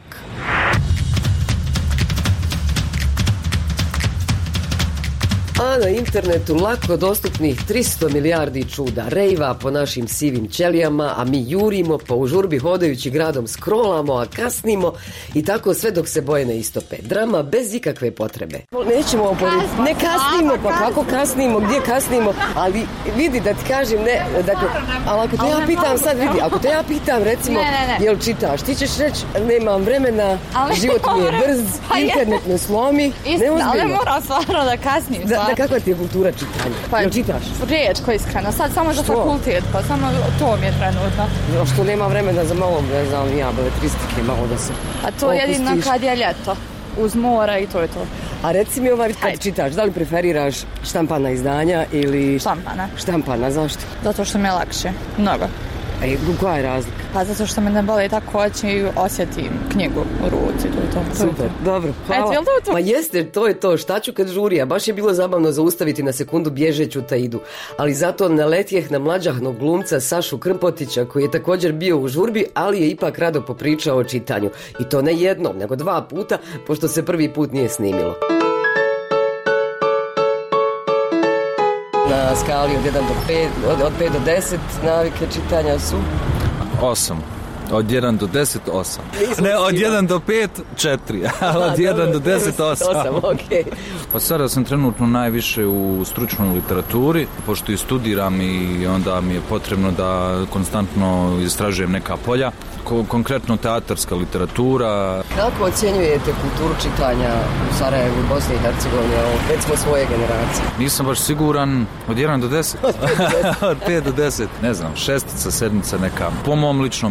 S9: A na internetu lako dostupnih tristo milijardi čuda, rejva po našim sivim ćelijama, a mi jurimo pa u žurbi hodajući gradom scrollamo, a kasnimo i tako sve dok se boje ne istope. Drama bez ikakve potrebe. Nećemo oporiti. Ne kasnimo, pa kako kasnimo, gdje kasnimo, ali vidi da ti kažem, ne, dakle, ali ako te ja pitam sad, vidi, ako te ja pitam recimo, jel čitaš, ti ćeš reći, nemam vremena, život mi je brz, internet me slomi, neozbiljno.
S11: Ali moram stvarno da kasnim.
S9: Da, kakva ti je kultura čitanja? Pa, jel čitaš?
S11: Rijetko, iskreno. Sad samo za fakultet, pa samo to mi je trenutno.
S9: No, što nema vremena za malo, ne znam, ja, beletristike, malo da se
S11: A to je jedino kad je ljeto. Uz mora i to je to.
S9: A reci mi ovaj, kad čitaš, da li preferiraš štampana izdanja ili...
S11: Štampana.
S9: Štampana, zašto?
S11: Zato što mi je lakše. Mnogo.
S9: E, koja je razlika?
S11: Pa zato što me ne boli tako oči i osjetim knjigu u ruci. To je to.
S9: Super, dobro, hvala.
S11: Eto, to, to?
S9: Ma jeste, to je to. Šta ću kad žurija? Baš je bilo zabavno zaustaviti na sekundu bježeću Taidu. Ali zato naletjeh na mlađahnog glumca Sašu Krmpotića, koji je također bio u žurbi, ali je ipak rado popričao o čitanju. I to ne jednom, nego dva puta, pošto se prvi put nije snimilo. Na skali od jedan do pet, od, od pet do deset navike čitanja su?
S13: osam. Od jedan do deset, osam. Ne, od jedan do pet, četiri. Od jedan do deset, osam.
S9: osam, okej.
S13: Pa sada sam trenutno najviše u stručnoj literaturi, pošto i studiram i onda mi je potrebno da konstantno istražujem neka polja. Konkretno teatarska literatura. Kako
S9: ocjenjujete kulturu čitanja u Sarajevu i Bosni i Hercegovini, recimo svoje generacije?
S13: Nisam baš siguran. Od jedan do deset? Od pet do deset. Ne znam, šestica, sedmica neka. Po mom ličnom iskustvu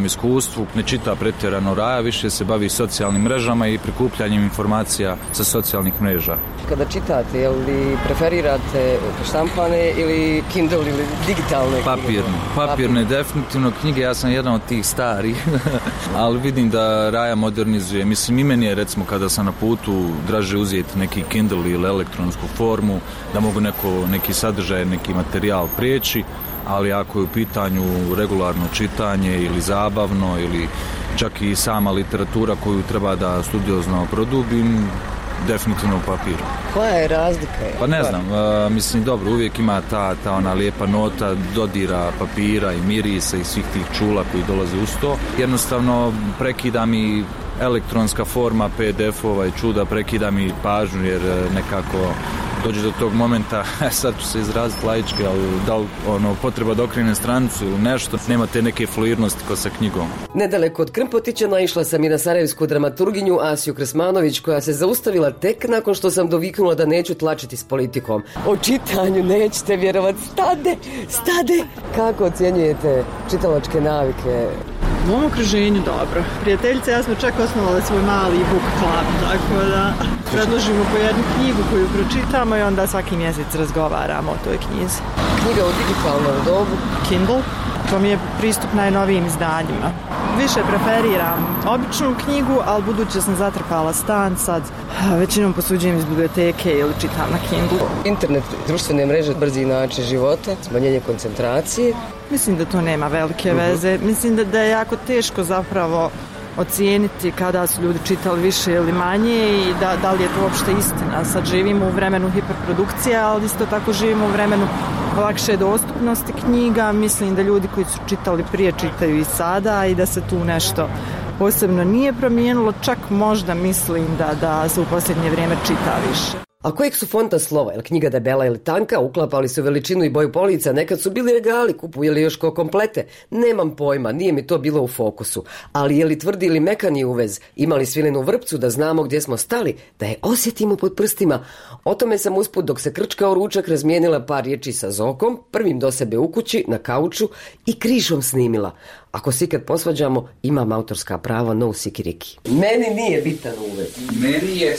S13: iskustvu ne čita pretjerano Raja, više se bavi socijalnim mrežama i prikupljanjem informacija sa socijalnih mreža.
S9: Kada čitate, je li preferirate štampane ili Kindle ili digitalne?
S13: Papirne. Papirne, definitivno knjige, ja sam jedan od tih starih, ali vidim da Raja modernizuje. Mislim, i meni je, recimo, kada sam na putu, draže uzeti neki Kindle ili elektronsku formu, da mogu neko, neki sadržaj, neki materijal prijeći, ali ako je u pitanju regularno čitanje ili zabavno ili čak i sama literatura koju treba da studiozno produbim, definitivno u papiru.
S9: Koja je razlika?
S13: Pa ne znam, uh, mislim, dobro, uvijek ima ta, ta ona lijepa nota dodira papira i mirisa i svih tih čula koji dolaze uz to. Jednostavno prekida mi elektronska forma P D F-ova i čuda, prekida mi pažnju jer nekako dođe do tog momenta, sad ću se izraziti laički, ali da li ono, potreba da okrenem stranicu ili nešto, nema te neke fluidnosti ko sa knjigom.
S9: Nedaleko od Krmpotića naišla sam i na sarajevsku dramaturginju Asiju Krsmanović, koja se zaustavila tek nakon što sam doviknula da neću tlačiti s politikom. O čitanju nećete vjerovati, stade, stade! Kako ocjenjujete čitalačke navike?
S14: U mom okruženju dobro. Prijateljice, ja smo čak osnovali svoj mali book club, tako da predložimo po jednu knjigu koju pročitamo i onda svaki mjesec razgovaramo o toj knjizi.
S9: Knjiga u digitalnom dobu?
S14: Kindle. To mi je pristup najnovijim izdanjima. Više preferiram običnu knjigu, ali budući sam zatrpala stan, sad većinom posuđujem iz biblioteke ili čitam na Kindle.
S9: Internet, društvene mreže, brzi način života, smanjenje koncentracije.
S14: Mislim da to nema velike uh-huh. veze. Mislim da, da je jako teško zapravo ocijeniti kada su ljudi čitali više ili manje i da, da li je to uopšte istina. Sad živimo u vremenu hiperprodukcije, ali isto tako živimo u vremenu lakše dostupnosti knjiga. Mislim da ljudi koji su čitali prije čitaju i sada i da se tu nešto posebno nije promijenilo. Čak možda mislim da, da se u posljednje vrijeme čita više.
S9: A kojeg su fonta slova, je li knjiga debela ili tanka, uklapali su veličinu i boju polica, nekad su bili regali, kupuje li još ko komplete, nemam pojma, nije mi to bilo u fokusu. Ali je li tvrdi ili mekani uvez, imali svilenu vrpcu da znamo gdje smo stali, da je osjetimo pod prstima. O tome sam usput dok se krčkao ručak razmijenila par riječi sa Zokom, prvim do sebe u kući, na kauču i križom snimila. Ako se ikad posvađamo, imam autorska prava, no sikiriki. Meni nije bitan uvez.
S15: Meni je...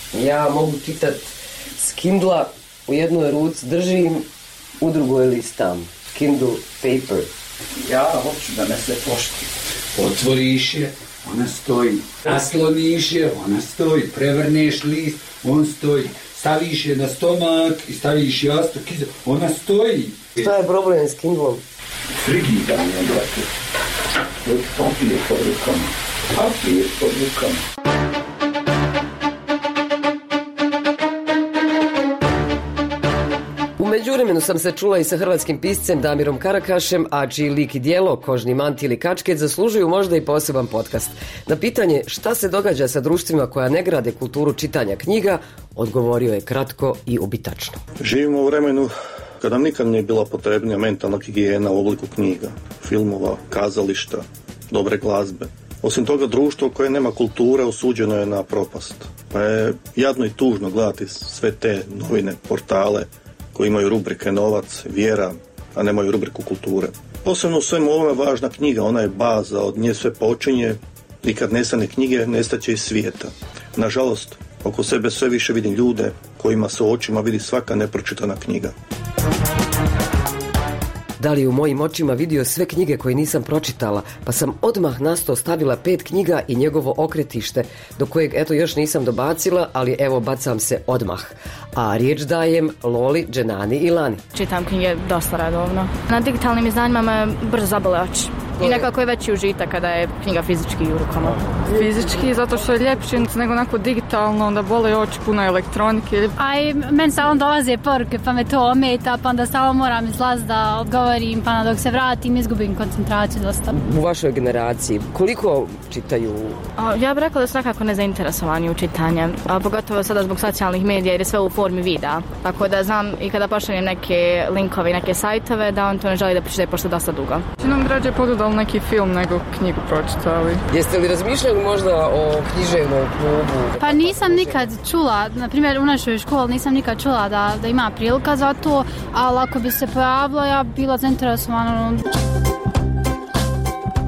S9: Ja mogu čitat s Kindla, u jednoj ruci držim, u drugoj listam. Kindle paper.
S15: Ja hoću da me se pošti. Otvoriš je, ona stoji. Nasloniš je, ona stoji. Prevrneš list, on stoji. Staviš je na stomak i staviš jastuk iza, ona stoji.
S9: Šta je problem s Kindlom?
S15: Frigidanje, brate. Papir pod rukama. Papir pod rukama.
S9: U međuvremenu sam se čula i sa hrvatskim piscem Damirom Karakašem, a čiji lik i djelo, Kožni manti ili kačket, zaslužuju možda i poseban podcast. Na pitanje šta se događa sa društvima koja ne grade kulturu čitanja knjiga, odgovorio je kratko i ubitačno.
S16: Živimo u vremenu kada nam nikad nije bila potrebnija mentalna higijena u obliku knjiga, filmova, kazališta, dobre glazbe. Osim toga, društvo koje nema kulture osuđeno je na propast. Pa je jadno i tužno gledati sve te novine, portale koji imaju rubrike novac, vjera, a nemaju rubriku kulture. Posebno u svemu ovome važna knjiga, ona je baza, od nje sve počinje i kad nestane knjige, nestaće iz svijeta. Nažalost, oko sebe sve više vidim ljude kojima se u očima vidi svaka nepročitana knjiga.
S9: Da li u mojim očima vidio sve knjige koje nisam pročitala, pa sam odmah na sto stavila pet knjiga i njegovo okretište, do kojeg eto još nisam dobacila, ali evo bacam se odmah. A riječ dajem Loli, Dženani i Lani.
S11: Čitam knjige dosta redovno. Na digitalnim izdanjima me brzo zabole oči. I nekako je veći užitak kada je knjiga fizički u rukama.
S17: Fizički, zato što je ljepše nego onako digitalno, onda bole oči, puno elektronike.
S18: A i meni stalno dolaze poruke, pa me to ometa, pa onda stalno moram izlaz da odgovorim, pa dok se vratim izgubim koncentraciju dosta.
S9: U vašoj generaciji, koliko čitaju?
S11: A, ja bih rekla da su nekako nezainteresovani u čitanje, a pogotovo sada zbog socijalnih medija jer je sve u formi videa. Tako da znam i kada pošaljem neke linkove i neke sajtove da on to ne želi da pročitaje pošto je dosta dugo.
S17: Nam građe podudali neki film nego knjigu pročitali.
S9: Jeste li razmišljali možda o književnom klubu?
S18: Pa nisam nikad čula, na primjer u našoj školi nisam nikad čula da, da ima prilika za to, ali ako bi se pojavila ja bila zainteresovana.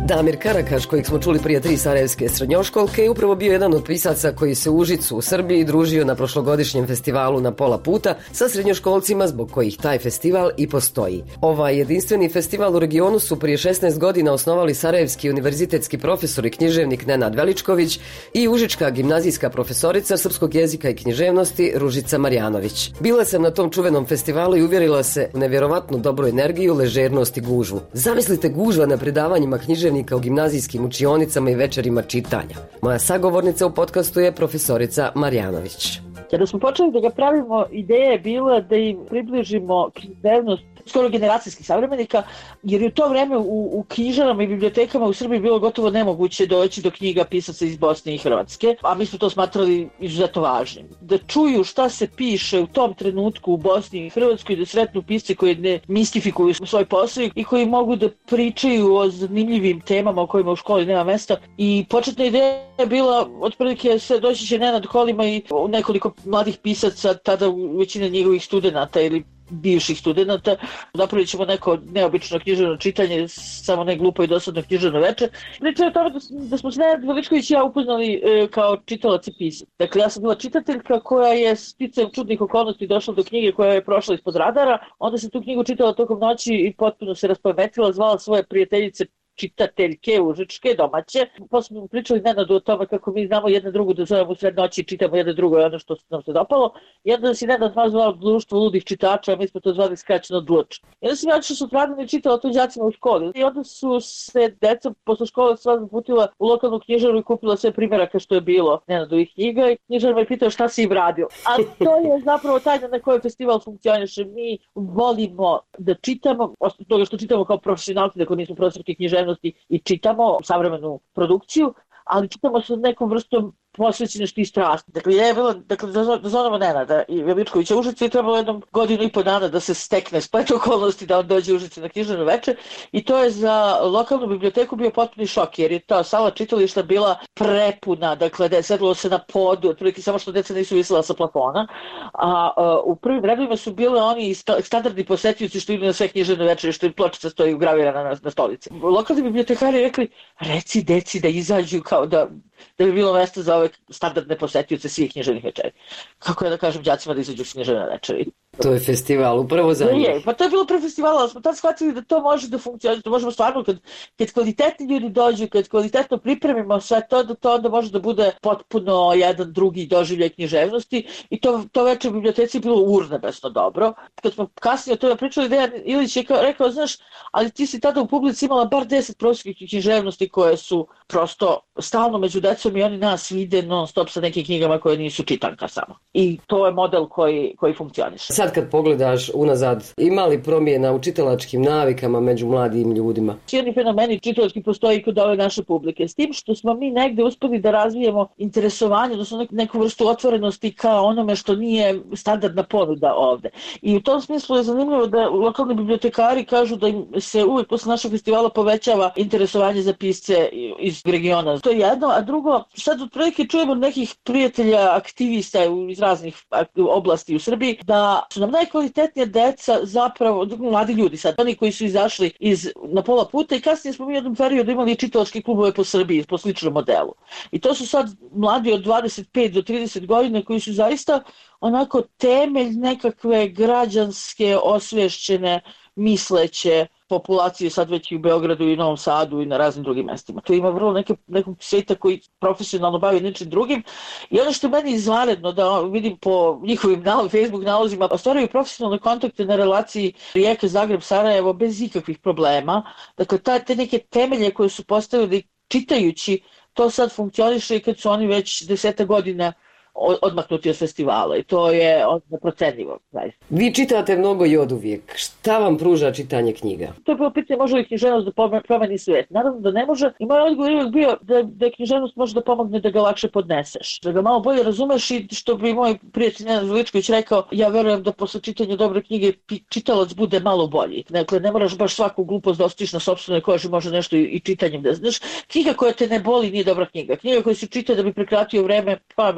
S9: Damir Karakaš, kojeg smo čuli prije tri sarajevske srednjoškolke, je upravo bio jedan od pisaca koji se u Užicu u Srbiji družio na prošlogodišnjem festivalu Na pola puta sa srednjoškolcima zbog kojih taj festival i postoji. Ovaj jedinstveni festival u regionu su prije šesnaest godina osnovali sarajevski univerzitetski profesor i književnik Nenad Veličković i užička gimnazijska profesorica srpskog jezika i književnosti Ružica Marjanović. Bila sam na tom čuvenom festivalu i uvjerila se u nevjerovatnu dobru energiju, ležernost i gužvu. Zamislite gužva na predavanjima književnika u gimnazijskim učionicama i večerima čitanja. Moja sagovornica u podcastu je profesorica Marjanović.
S19: Kada smo počeli da ga pravimo, ideja je bila da im približimo književnost skoro generacijskih savremenika, jer je u to vreme u, u knjižarama i bibliotekama u Srbiji bilo gotovo nemoguće doći do knjiga pisaca iz Bosne i Hrvatske, a mi smo to smatrali izuzetno važnim. Da čuju šta se piše u tom trenutku u Bosni i Hrvatskoj, da sretnu pisce koji ne mistifikuju svoj posao i koji mogu da pričaju o zanimljivim temama o kojima u školi nema mesta. I početna ideja je bila, otprilike se doći će Nenad Kolima i nekoliko mladih pisaca, tada većina njegovih studenata ili bivših studenata, napravit ćemo neko neobično književno čitanje, samo ne glupo i dosadno književno veče. Priča je o tome da, da smo se Nenad Veličković i ja upoznali e, kao čitalac i pisac. Dakle, ja sam bila čitateljka koja je sticajem čudnih okolnosti došla do knjige koja je prošla ispod radara, onda sam tu knjigu čitala tokom noći i potpuno se raspametila, zvala svoje prijateljice čitateljke užičke, domaće. Posle smo pričali Nenadu o tome kako mi znamo jedna drugu da zovemo u sred noći i čitamo jedna drugo i ono što nam se dopalo. I onda si Nenad nas zvao Društvo ludih čitača, a mi smo to zvali skraćeno Dluč. I onda sam ja što sutradan i čitala to đacima u školi. I onda su se deca posle škole sva zaputila u lokalnu knjižaru i kupila sve primjeraka što je bilo Nenadovih knjiga i knjižar me pitao šta si im radio. A to je zapravo tajna na kojoj festival funkcioniše. Mi volimo da čitamo, osim toga što čitamo kao profesionalci, dakle nismo profesorki književnosti i čitamo savremenu produkciju, ali čitamo sa nekom vrstom posvećenosti i strasti. Dakle, je bilo, dakle, da zovemo Nenada i Veličkovića Užice i trebalo jednom godinu i po dana da se stekne splet okolnosti da on dođe u Užice na književno veče i to je za lokalnu biblioteku bio potpuni šok, jer je ta sala čitališta bila prepuna, dakle, da je sedlo se na podu, otprilike samo što deca nisu visela sa plafona, a, a u prvim redovima su bile oni standardni posetioci što idu na sve književne večere, što im pločica stoji ugravirana na, na stolici. Lokalni bibliotekari rekli, reci deci da izađu kao da da bi bilo mjesto za ove standardne posetioce svih književnih večeri. Kako ja da kažem đacima da izađu književne večeri?
S9: To je festival upravo za njih.
S19: Je, pa to je bilo pre festivala, ali smo tad shvatili da to može da funkcioniše, da možemo stvarno, kad, kad kvalitetni ljudi dođu, kad kvalitetno pripremimo sve to, da to onda može da bude potpuno jedan drugi doživljaj književnosti i to, to večer u biblioteci je bilo urnebesno dobro. Kad smo kasnije o tome pričali, Dejan Ilić je rekao, znaš, ali ti si tada u publici imala bar deset profesorskih književnosti koje su prosto stalno među decom i oni nas vide non stop sa nekim knjigama koje nisu čitanka samo. I to je model koji, koji funkcioniše.
S9: Sad kad pogledaš unazad, ima li promjena u čitalačkim navikama među mladim ljudima?
S19: Cijeli fenomeni čitalački postoji i kod ove naše publike. S tim što smo mi negde uspeli da razvijemo interesovanje, odnosno neku vrstu otvorenosti ka onome što nije standardna ponuda ovde. I u tom smislu je zanimljivo da lokalni bibliotekari kažu da im se uvijek posle našeg festivala povećava interesovanje za pisce iz regiona. To je jedno, a drugo, sad otprilike čujemo nekih prijatelja, aktivista iz raznih oblasti u Srbiji, da su nam najkvalitetnija deca zapravo, mladi ljudi sad, oni koji su izašli iz Na pola puta i kasnije smo mi u jednom periodu imali čitalačke klubove po Srbiji, po sličnom modelu. I to su sad mladi od dvadeset pet do trideset godina koji su zaista onako temelj nekakve građanske, osvješćene, misleće populacije sad već i u Beogradu i Novom Sadu i na raznim drugim mestima. Tu ima vrlo neke, nekog svijeta koji profesionalno bavi nečim drugim i ono što je meni izvanredno da vidim po njihovim nalog, Facebook nalozima, ostvaraju profesionalne kontakte na relaciji Rijeka, Zagreb, Sarajevo bez ikakvih problema. Dakle, ta, te neke temelje koje su postavili čitajući, to sad funkcioniše i kad su oni već deseta godina odmaknuti od festivala i to je neprocenljivo. Zaista.
S9: Vi čitate mnogo i od uvijek. Šta vam pruža čitanje knjiga?
S19: To je bilo pitanje može li književnost da promeni svijet. Naravno da ne može i moj odgovor uvijek bio da, da književnost može da pomogne da ga lakše podneseš. Da ga malo bolje razumeš i što bi moj prijatelj Nenad Veličković rekao, ja verujem da posle čitanja dobre knjige čitalac bude malo bolji. Dakle, ne moraš baš svaku glupost da ostiš na sopstvenoj koži, može nešto i, i čitanjem da znaš. Knjiga koja te ne boli nije dobra knjiga. Knjiga koja se čita da bi prekratio vreme, pa mislim ja bolje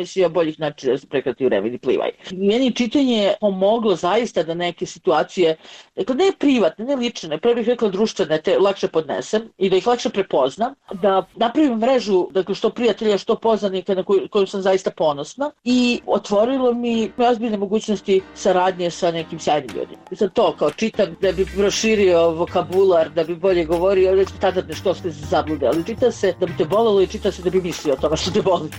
S19: boljih načina da se prekrati vreme ili plivaj. Meni čitanje je pomoglo zaista da neke situacije, dakle ne privatne, ne lične, pre bih rekla društvene, te lakše podnesem i da ih lakše prepoznam, da napravim mrežu, dakle što prijatelja, što poznanika na koju, koju sam zaista ponosna i otvorilo mi ozbiljne mogućnosti saradnje sa nekim sjajnim ljudima. I sad to kao čitam da bi proširio vokabular, da bi bolje govorio, reći standardne školske zablude, ali čita se da bi te bolelo i čita se da bi mislio o tome što te boli.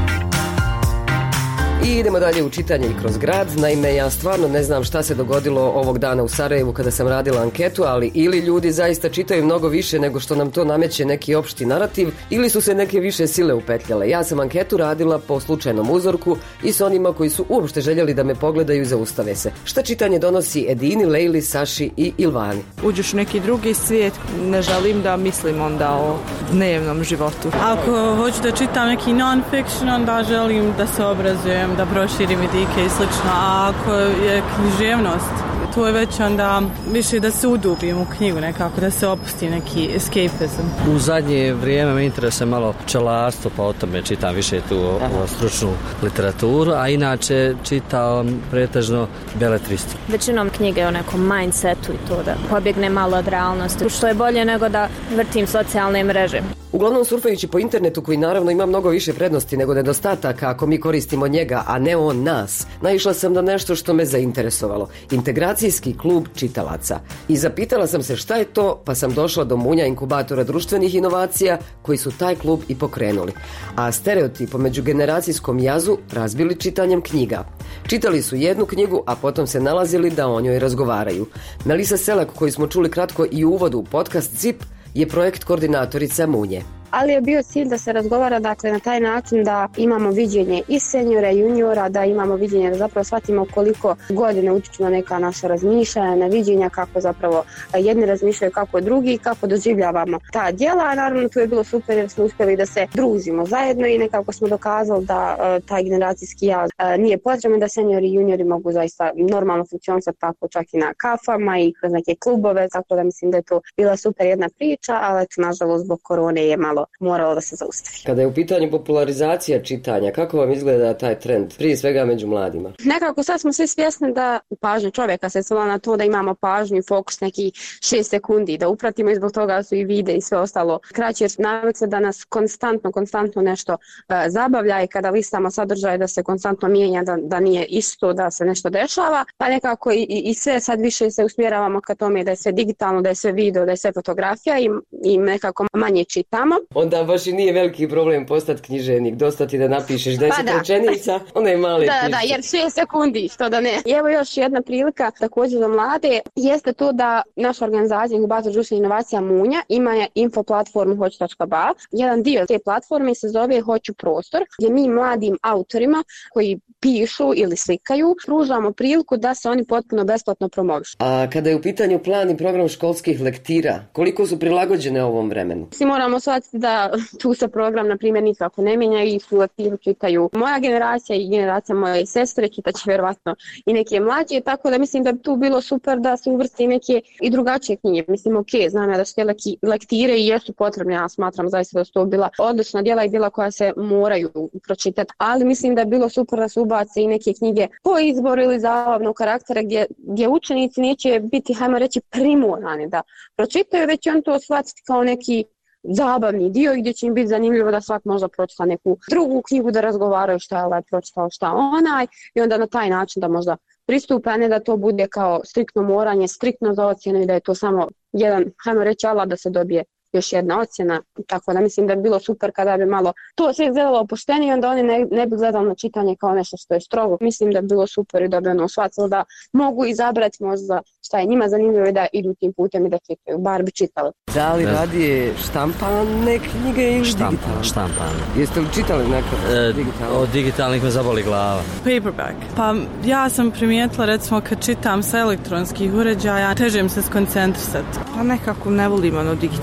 S9: I idemo dalje u čitanje i kroz grad. Naime, ja stvarno ne znam šta se dogodilo ovog dana u Sarajevu kada sam radila anketu, ali ili ljudi zaista čitaju mnogo više nego što nam to nameće neki opšti narativ, ili su se neke više sile upetljale. Ja sam anketu radila po slučajnom uzorku i s onima koji su uopšte željeli da me pogledaju i zaustave se. Šta čitanje donosi Edini, Lejli, Saši i Ilvani?
S20: Uđeš u neki drugi svijet, ne želim da mislim onda o dnevnom životu. Ako hoću da čitam neki non-fiction, onda želim da se obrazujem, da proširim vidike i slično, a ako je književnost, to je već onda više da se udubim u knjigu nekako, da se opusti neki escapism.
S12: U zadnje vrijeme me interesuje malo pčelarstvo, pa o tome čitam više tu o, o stručnu literaturu, a inače čitam pretežno beletristiku.
S21: Većinom knjige o nekom mindsetu i to da pobjegne malo od realnosti, što je bolje nego da vrtim socijalne mreže.
S9: Uglavnom surfajući po internetu, koji naravno ima mnogo više prednosti nego nedostataka ako mi koristimo njega, a ne on nas, naišla sam na nešto što me zainteresovalo. Integracijski klub čitalaca. I zapitala sam se šta je to, pa sam došla do munja inkubatora društvenih inovacija koji su taj klub i pokrenuli. A stereotip o međugeneracijskom jazu razbili čitanjem knjiga. Čitali su jednu knjigu, a potom se nalazili da o njoj razgovaraju. Melisa Selak, koju smo čuli kratko i u uvodu u podcast Zip, je projekt koordinatorica Munje.
S10: Ali je bio cilj da se razgovara, dakle, na taj način da imamo viđenje i seniora i juniora, da imamo viđenje da zapravo shvatimo koliko godine utiču na neka naša razmišljanja, na viđenja, kako zapravo jedni razmišljaju, kako drugi i kako doživljavamo ta djela. A naravno tu je bilo super jer smo uspjeli da se družimo zajedno i nekako smo dokazali da uh, taj generacijski jaz uh, nije potreban, da seniori i juniori mogu zaista normalno funkcionirati tako čak i na kafama i kroz neke klubove, tako da mislim da je to bila super jedna priča, ali eto, nažalost zbog korone je malo moralo da se zaustavi.
S9: Kada je u pitanju popularizacija čitanja, kako vam izgleda taj trend, prije svega među mladima?
S10: Nekako sad smo svi svjesni da pažnja čovjeka se svela na to da imamo pažnju i fokus neki šest sekundi, da upratimo i zbog toga su i vide i sve ostalo kraće, jer navikli da nas konstantno, konstantno nešto uh, zabavlja i kada listamo sadržaje da se konstantno mijenja, da, da nije isto, da se nešto dešava, pa nekako i, i, i sve sad više se usmjeravamo ka tome da je sve digitalno, da je sve video, da je sve fotografija i, i nekako manje čitamo.
S9: Onda baš i nije veliki problem postati književnik, dosta ti da napišeš deset pa rečenica, onda je male
S10: da,
S9: knjižnice.
S10: Da, jer šest sekundi, što da ne. I evo još jedna prilika također za mlade, jeste to da naša organizacija Inkubator društvenih inovacija Munja ima je info platformu hoću točka ba. Jedan dio te platforme se zove Hoću prostor, gdje mi mladim autorima koji pišu ili slikaju pružamo priliku da se oni potpuno besplatno promovišu.
S9: A kada je u pitanju plan i program školskih lektira, koliko su prilagođene ovom vremenu?
S10: Svi moramo shvatiti da tu se program, na primjer, nikako ne mijenja i su lektiru čitaju moja generacija i generacija moje sestre, čitaće vjerovatno i neke mlađe, tako da mislim da bi tu bilo super da se uvrsti neke i drugačije knjige. Mislim, ok, znam ja da su te lektire i jesu potrebne, ja smatram zaista da su to bila odlična djela i djela koja se moraju pročitati, ali mislim da je bilo super da se ubace i neke knjige po izboru ili zabavnog karaktera gdje, gdje učenici neće biti, hajmo reći, primorani da pročitaju, već on to shvatiti kao neki zabavni dio gdje će im biti zanimljivo da svak možda pročita neku drugu knjigu, da razgovaraju šta je ovaj pročitao, šta onaj i onda na taj način da možda pristupe, a ne da to bude kao striktno moranje, striktno za ocjenu i da je to samo jedan, hajmo reći, alat da se dobije još jedna ocjena, tako da mislim da bi bilo super kada bi malo to sve gledalo opuštenije, onda oni ne, ne bi gledali na čitanje kao nešto što je strogo. Mislim da bi bilo super i da bi ono shvatilo da mogu izabrati možda šta je njima zanimljivo i da idu tim putem i da čitaju, bar bi čitali.
S9: Da li radije štampane knjige ili
S12: Štampan,
S9: digitalne?
S12: Štampane.
S9: Jeste li čitali nekad
S12: e,
S9: digitalne?
S12: Od digitalnih me zaboli glava.
S20: Paperback. Pa ja sam primijetila, recimo, kad čitam sa elektronskih uređaja, teže mi se skoncentrisati. Pa nekako ne volim ono digitalno.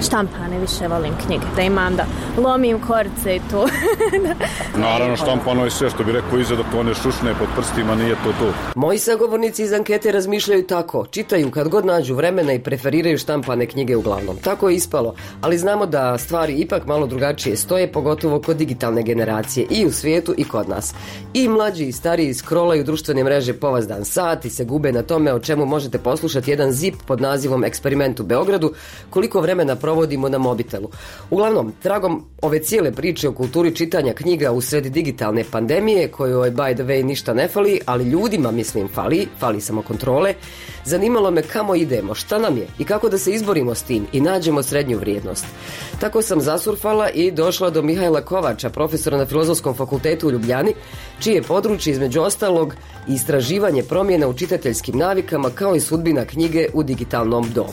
S21: štampane više volim knjige, da imam da lomim korce i to.
S2: Naravno, štampano je sve, što bi rekao iza dok to ne šušne pod prstima, nije to to.
S9: Moji sagovornici iz ankete razmišljaju tako, čitaju kad god nađu vremena i preferiraju štampane knjige uglavnom. Tako je ispalo, ali znamo da stvari ipak malo drugačije stoje, pogotovo kod digitalne generacije i u svijetu i kod nas. I mlađi i stariji scrollaju društvene mreže povazdan sat i se gube na tome o čemu možete poslušati jedan zip pod nazivom Eksperiment u Beogradu, koliko vremena provodimo na mobitelu. Uglavnom, tragom ove cijele priče o kulturi čitanja knjiga u sred digitalne pandemije, kojoj by the way ništa ne fali, ali ljudima mislim fali, fali samo kontrole, zanimalo me kamo idemo, šta nam je i kako da se izborimo s tim i nađemo srednju vrijednost. Tako sam zasurfala i došla do Mihajla Kovača, profesora na Filozofskom fakultetu u Ljubljani, čije područje između ostalog istraživanje promjena u čitateljskim navikama kao i sudbina knjige u digitalnom dobu.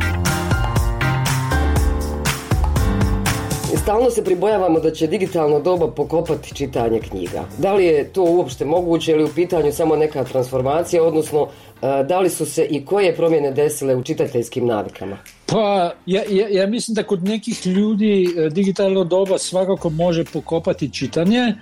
S9: Stalno se pribojavamo da će digitalno doba pokopati čitanje knjiga. Da li je to uopšte moguće ili u pitanju samo neka transformacija, odnosno da li su se i koje promjene desile u čitateljskim navikama?
S22: Pa, ja, ja, ja mislim da kod nekih ljudi digitalno doba svakako može pokopati čitanje,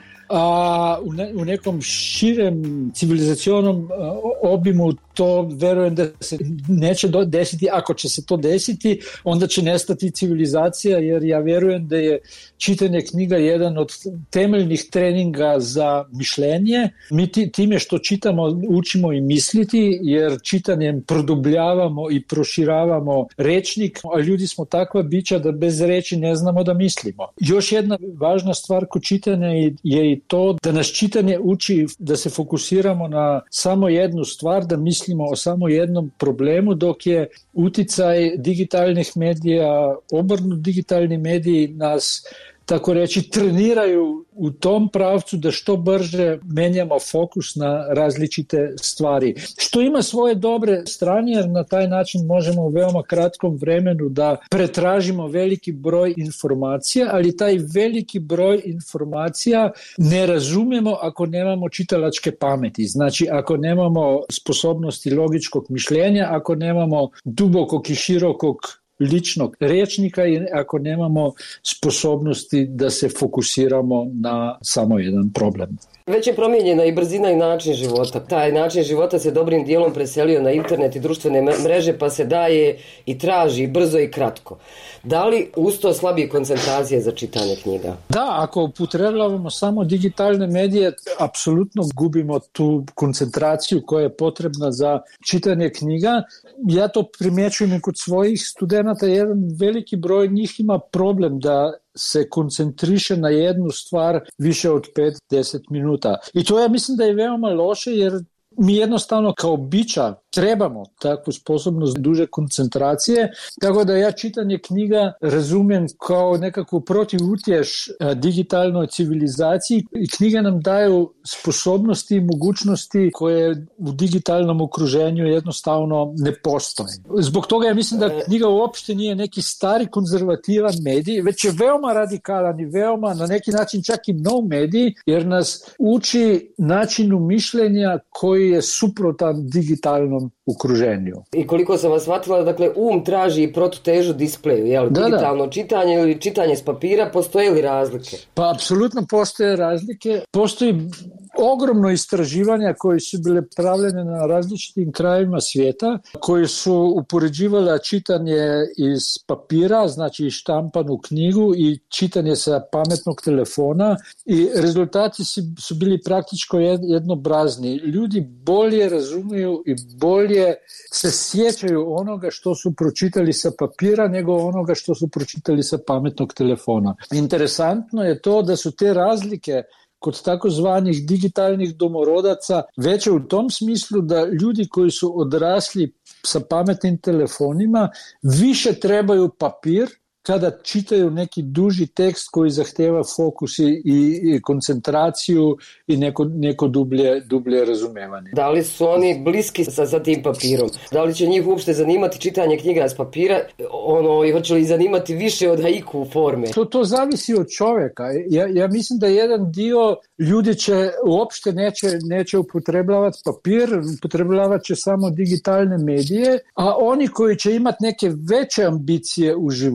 S22: a u, ne, u nekom širem civilizacionom obimu to verujem da se neće desiti. Ako će se to desiti, onda će nestati civilizacija, jer ja verujem da je čitanje knjiga jedan od temeljnih treninga za mišljenje. Mi time što čitamo učimo i misliti, jer čitanjem produbljavamo i proširavamo rečnik, a ljudi smo takva bića da bez reči ne znamo da mislimo. Još jedna važna stvar kod čitanja je i to da nas čitanje uči da se fokusiramo na samo jednu stvar, da mislimo o samo jednom problemu, dok je uticaj digitalnih medija, obrnut digitalni mediji nas, tako reći, treniraju u tom pravcu da što brže menjamo fokus na različite stvari. Što ima svoje dobre strane, jer na taj način možemo u veoma kratkom vremenu da pretražimo veliki broj informacija, ali taj veliki broj informacija ne razumijemo ako nemamo čitalačke pameti. Znači, ako nemamo sposobnosti logičkog mišljenja, ako nemamo dubokog i širokog ličnog rečnika i ako nemamo sposobnosti da se fokusiramo na samo jedan problem.
S9: Već je promijenjena i brzina i način života. Taj način života se dobrim dijelom preselio na internet i društvene mreže, pa se daje i traži brzo i kratko. Da li uz to slabije koncentracije za čitanje knjiga?
S22: Da, ako upotrebljavamo samo digitalne medije, apsolutno gubimo tu koncentraciju koja je potrebna za čitanje knjiga. Ja to primjećujem i kod svojih studenata. Jedan veliki broj njih ima problem da se koncentriše na jednu stvar više od pet do deset minuta. I to ja mislim da je veoma loše, jer mi jednostavno kao bića trebamo takvu sposobnost duže koncentracije, tako da ja čitanje knjiga razumijem kao nekakvu protivutješ digitalnoj civilizaciji i knjige nam daju sposobnosti i mogućnosti koje u digitalnom okruženju jednostavno ne postoje. Zbog toga ja mislim da knjiga uopšte nije neki stari konzervativan medij, već je veoma radikalan i veoma na neki način čak i nov medij, jer nas uči načinu mišljenja koji je suprotan digitalnom okruženju.
S9: I koliko sam vas shvatila, dakle, um traži i protutežu displeju, jel? Da, digitalno da. Čitanje ili čitanje s papira, postoje li razlike?
S22: Pa, apsolutno postoje razlike. Postoji ogromno istraživanja koje su bile pravljene na različitim krajevima svijeta, koji su upoređivali čitanje iz papira, znači štampanu knjigu, i čitanje sa pametnog telefona, i rezultati su bili praktički jednobrazni. Ljudi bolje razumiju i bolje se sjećaju onoga što su pročitali sa papira nego onoga što su pročitali sa pametnog telefona. Interesantno je to da su te razlike kod takozvanih digitalnih domorodaca veće u tom smislu da ljudi koji su odrasli sa pametnim telefonima više trebaju papir kada čitaju neki duži tekst koji zahteva fokus i, i koncentraciju i neko, neko dublje, dublje razumevanje.
S9: Da li su oni bliski sa, sa tim papirom? Da li će njih uopšte zanimati čitanje knjiga s papira? Ono, i hoće li zanimati više od haiku forme?
S22: To, to zavisi od čovjeka. Ja, ja mislim da jedan dio ljudi će uopšte neće, neće upotrebljavati papir, upotrebljavat će samo digitalne medije, a oni koji će imati neke veće ambicije u životu,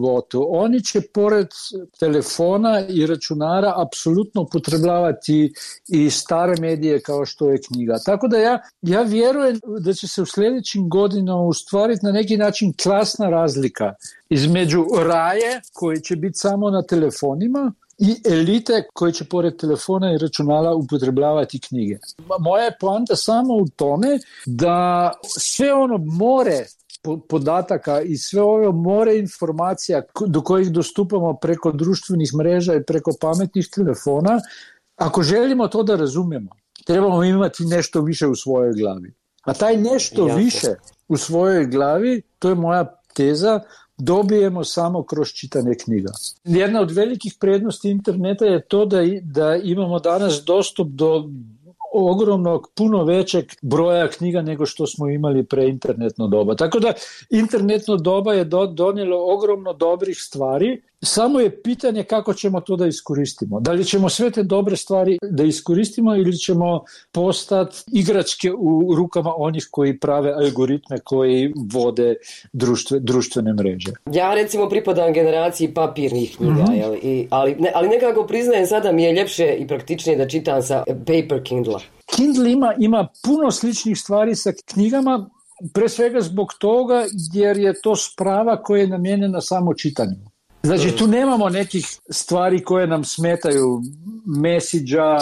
S22: oni će pored telefona i računara apsolutno upotrebljavati i stare medije kao što je knjiga. Tako da ja, ja vjerujem da će se u sljedećim godinama ustvariti na neki način klasna razlika između raje koji će biti samo na telefonima i elite koje će pored telefona i računala upotrebljavati knjige. Moja je poanta samo u tome da sve ono more podataka i sve ove more informacija do kojih dostupamo preko društvenih mreža i preko pametnih telefona, ako želimo to da razumemo, trebamo imati nešto više u svojoj glavi. A taj nešto Jasne. više u svojoj glavi, to je moja teza, dobijemo samo kroz čitanje knjiga. Jedna od velikih prednosti interneta je to da, da imamo danas dostup do ogromnog, puno većeg broja knjiga nego što smo imali pre internetno doba. Tako da internetno doba je do, donijelo ogromno dobrih stvari, samo je pitanje kako ćemo to da iskoristimo. Da li ćemo sve te dobre stvari da iskoristimo ili ćemo postati igračke u rukama onih koji prave algoritme koji vode društve, društvene mreže.
S9: Ja recimo pripadam generaciji papirnih knjiga, mm-hmm. jel? I, ali, ne, ali nekako priznajem sada mi je ljepše i praktičnije da čitam sa paper Kindle.
S22: Kindle ima, ima puno sličnih stvari sa knjigama, pre svega zbog toga jer je to sprava koja je namijenjena samo čitanju. Znači tu nemamo nekih stvari koje nam smetaju, mesidža,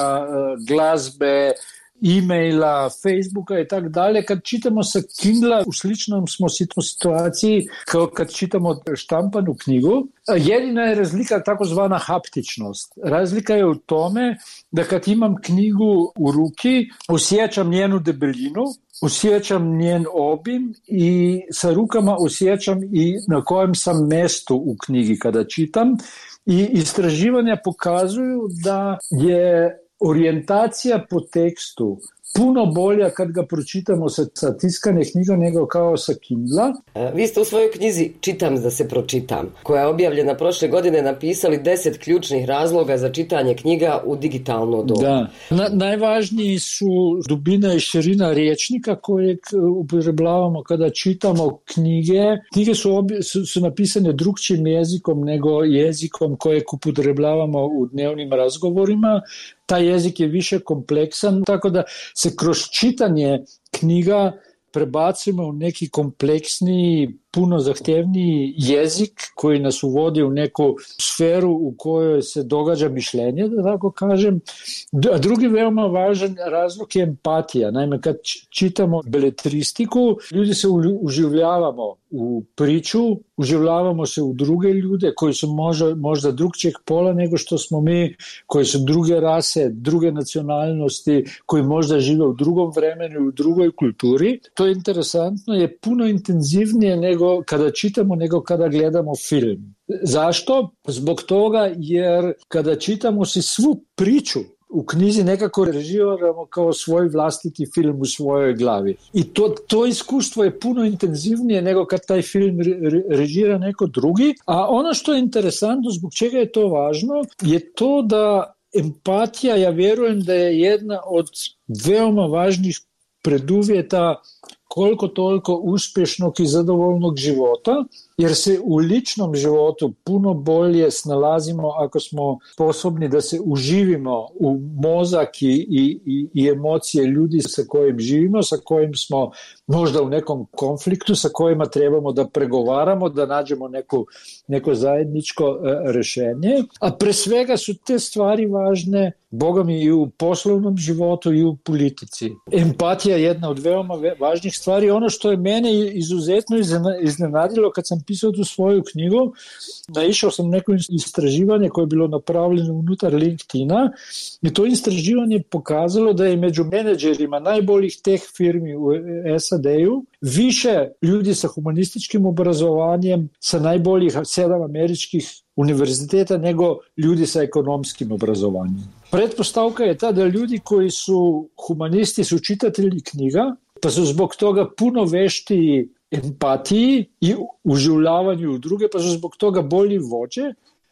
S22: glazbe, e-maila, Facebooka i tak dalje. Kad čitamo sa Kindla u sličnom smo situaciji kao kad čitamo štampanu knjigu. Jedina je razlika takozvana haptičnost. Razlika je u tome da kad imam knjigu u ruki, osjećam njenu debelinu, osjećam njen obim i sa rukama osjećam i na kojem sam mjestu u knjigi kada čitam. I istraživanja pokazuju da je orijentacija po tekstu puno bolja kad ga pročitamo sa, sa tiskane knjiga nego kao sa Kindla.
S9: Vi ste u svojoj knjizi Čitam da se pročitam, koja je objavljena prošle godine, napisali deset ključnih razloga za čitanje knjiga u digitalno dobu.
S22: Da. Na, najvažniji su dubina i širina rječnika kojeg upotrebljavamo kada čitamo knjige. Knjige su, obje, su, su napisane drugčijim jezikom nego jezikom kojeg upotrebljavamo u dnevnim razgovorima. Taj jezik je više kompleksan, tako da se kroz čitanje knjiga prebacimo u neki kompleksniji, puno zahtevniji jezik koji nas uvodi u neku sferu u kojoj se događa mišljenje, da tako kažem. A drugi veoma važan razlog je empatija. Naime, kad čitamo beletristiku, ljudi se uživljavamo u priču, uživljavamo se u druge ljude koji su možda, možda drugčijeg pola nego što smo mi, koji su druge rase, druge nacionalnosti, koji možda žive u drugom vremenu, u drugoj kulturi. To je interesantno, je puno intenzivnije nego kada čitamo, nego kada gledamo film. Zašto? Zbog toga jer kada čitamo si svu priču u knjizi nekako režiramo kao svoj vlastiti film u svojoj glavi. I to, to iskustvo je puno intenzivnije nego kad taj film re, režira neko drugi. A ono što je interesantno, zbog čega je to važno, je to da empatija, ja vjerujem da je jedna od veoma važnih preduvjeta koliko toliko uspješnog i zadovoljnog života, jer se u ličnom životu puno bolje snalazimo ako smo sposobni da se uživimo u mozak i, i, i emocije ljudi sa kojim živimo, sa kojim smo možda u nekom konfliktu, sa kojima trebamo da pregovaramo, da nađemo neku, neko zajedničko e, rješenje. A pre svega su te stvari važne, Boga mi, i u poslovnom životu i u politici. Empatija je jedna od veoma važnih stvari. Ono što je mene izuzetno iznenadilo kad sam pisao tu svoju knjigu, naišao sam neko istraživanje koje je bilo napravljeno unutar LinkedIna i to istraživanje pokazalo da je među menadžerima najboljih teh firmi u S A D-u više ljudi sa humanističkim obrazovanjem sa najboljih sedam američkih univerziteta nego ljudi sa ekonomskim obrazovanjem. Pretpostavka je ta da ljudi koji su humanisti su čitatelji knjiga, pa su zbog toga puno veštiji empatiji i uživljavanju u druge, pa su zbog toga bolji vođe,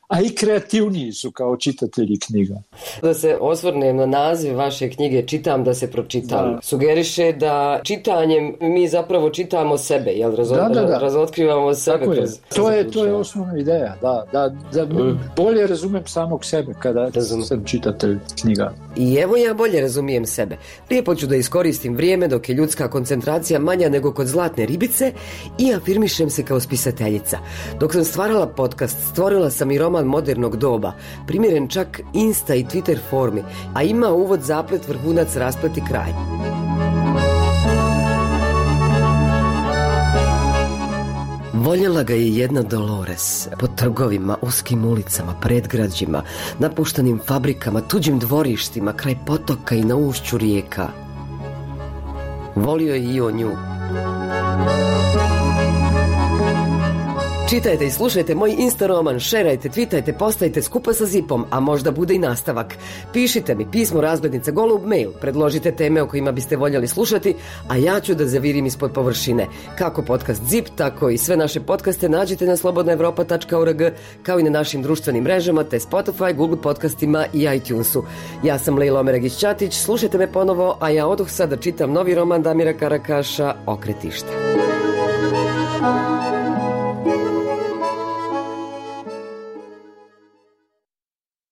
S22: a i kreativniji su kao čitatelji knjiga.
S9: Da se osvrnem na naziv vaše knjige Čitam da se pročitam. Da. Sugeriše da čitanjem mi zapravo čitamo sebe, jel Razo- da, da, da. razotkrivamo sebe.
S22: Tako je.
S9: Kroz,
S22: to,
S9: kroz
S22: je, to je osnovna ideja, da, da, da mm. bolje razumem samog sebe kada Razum. sam čitatelj knjiga.
S9: I evo ja bolje razumijem sebe. Lijepo ću da iskoristim vrijeme dok je ljudska koncentracija manja nego kod zlatne ribice i afirmišem se kao spisateljica. Dok sam stvarala podcast, stvorila sam i roman modernog doba, primjeren čak Insta i Twitter formi, a ima uvod, zaplet, vrhunac, rasplet i kraj. Voljela ga je jedna Dolores, po trgovima, uskim ulicama, predgrađima, napuštenim fabrikama, tuđim dvorištima, kraj potoka i na ušću rijeka. Volio je i on nju. Čitajte i slušajte moj Insta roman, šerajte, twitajte, postajte skupa sa Zipom, a možda bude i nastavak. Pišite mi pismo razglednica golub mail, predložite teme o kojima biste voljeli slušati, a ja ću da zavirim ispod površine. Kako podcast Zip, tako i sve naše podcaste nađite na slobodna evropa tačka org, kao i na našim društvenim mrežama, te Spotify, Google podcastima i iTunesu. Ja sam Lejla Omeregić-Ćatić, slušajte me ponovo, a ja odoh sad da čitam novi roman Damira Karakaša, Okretište.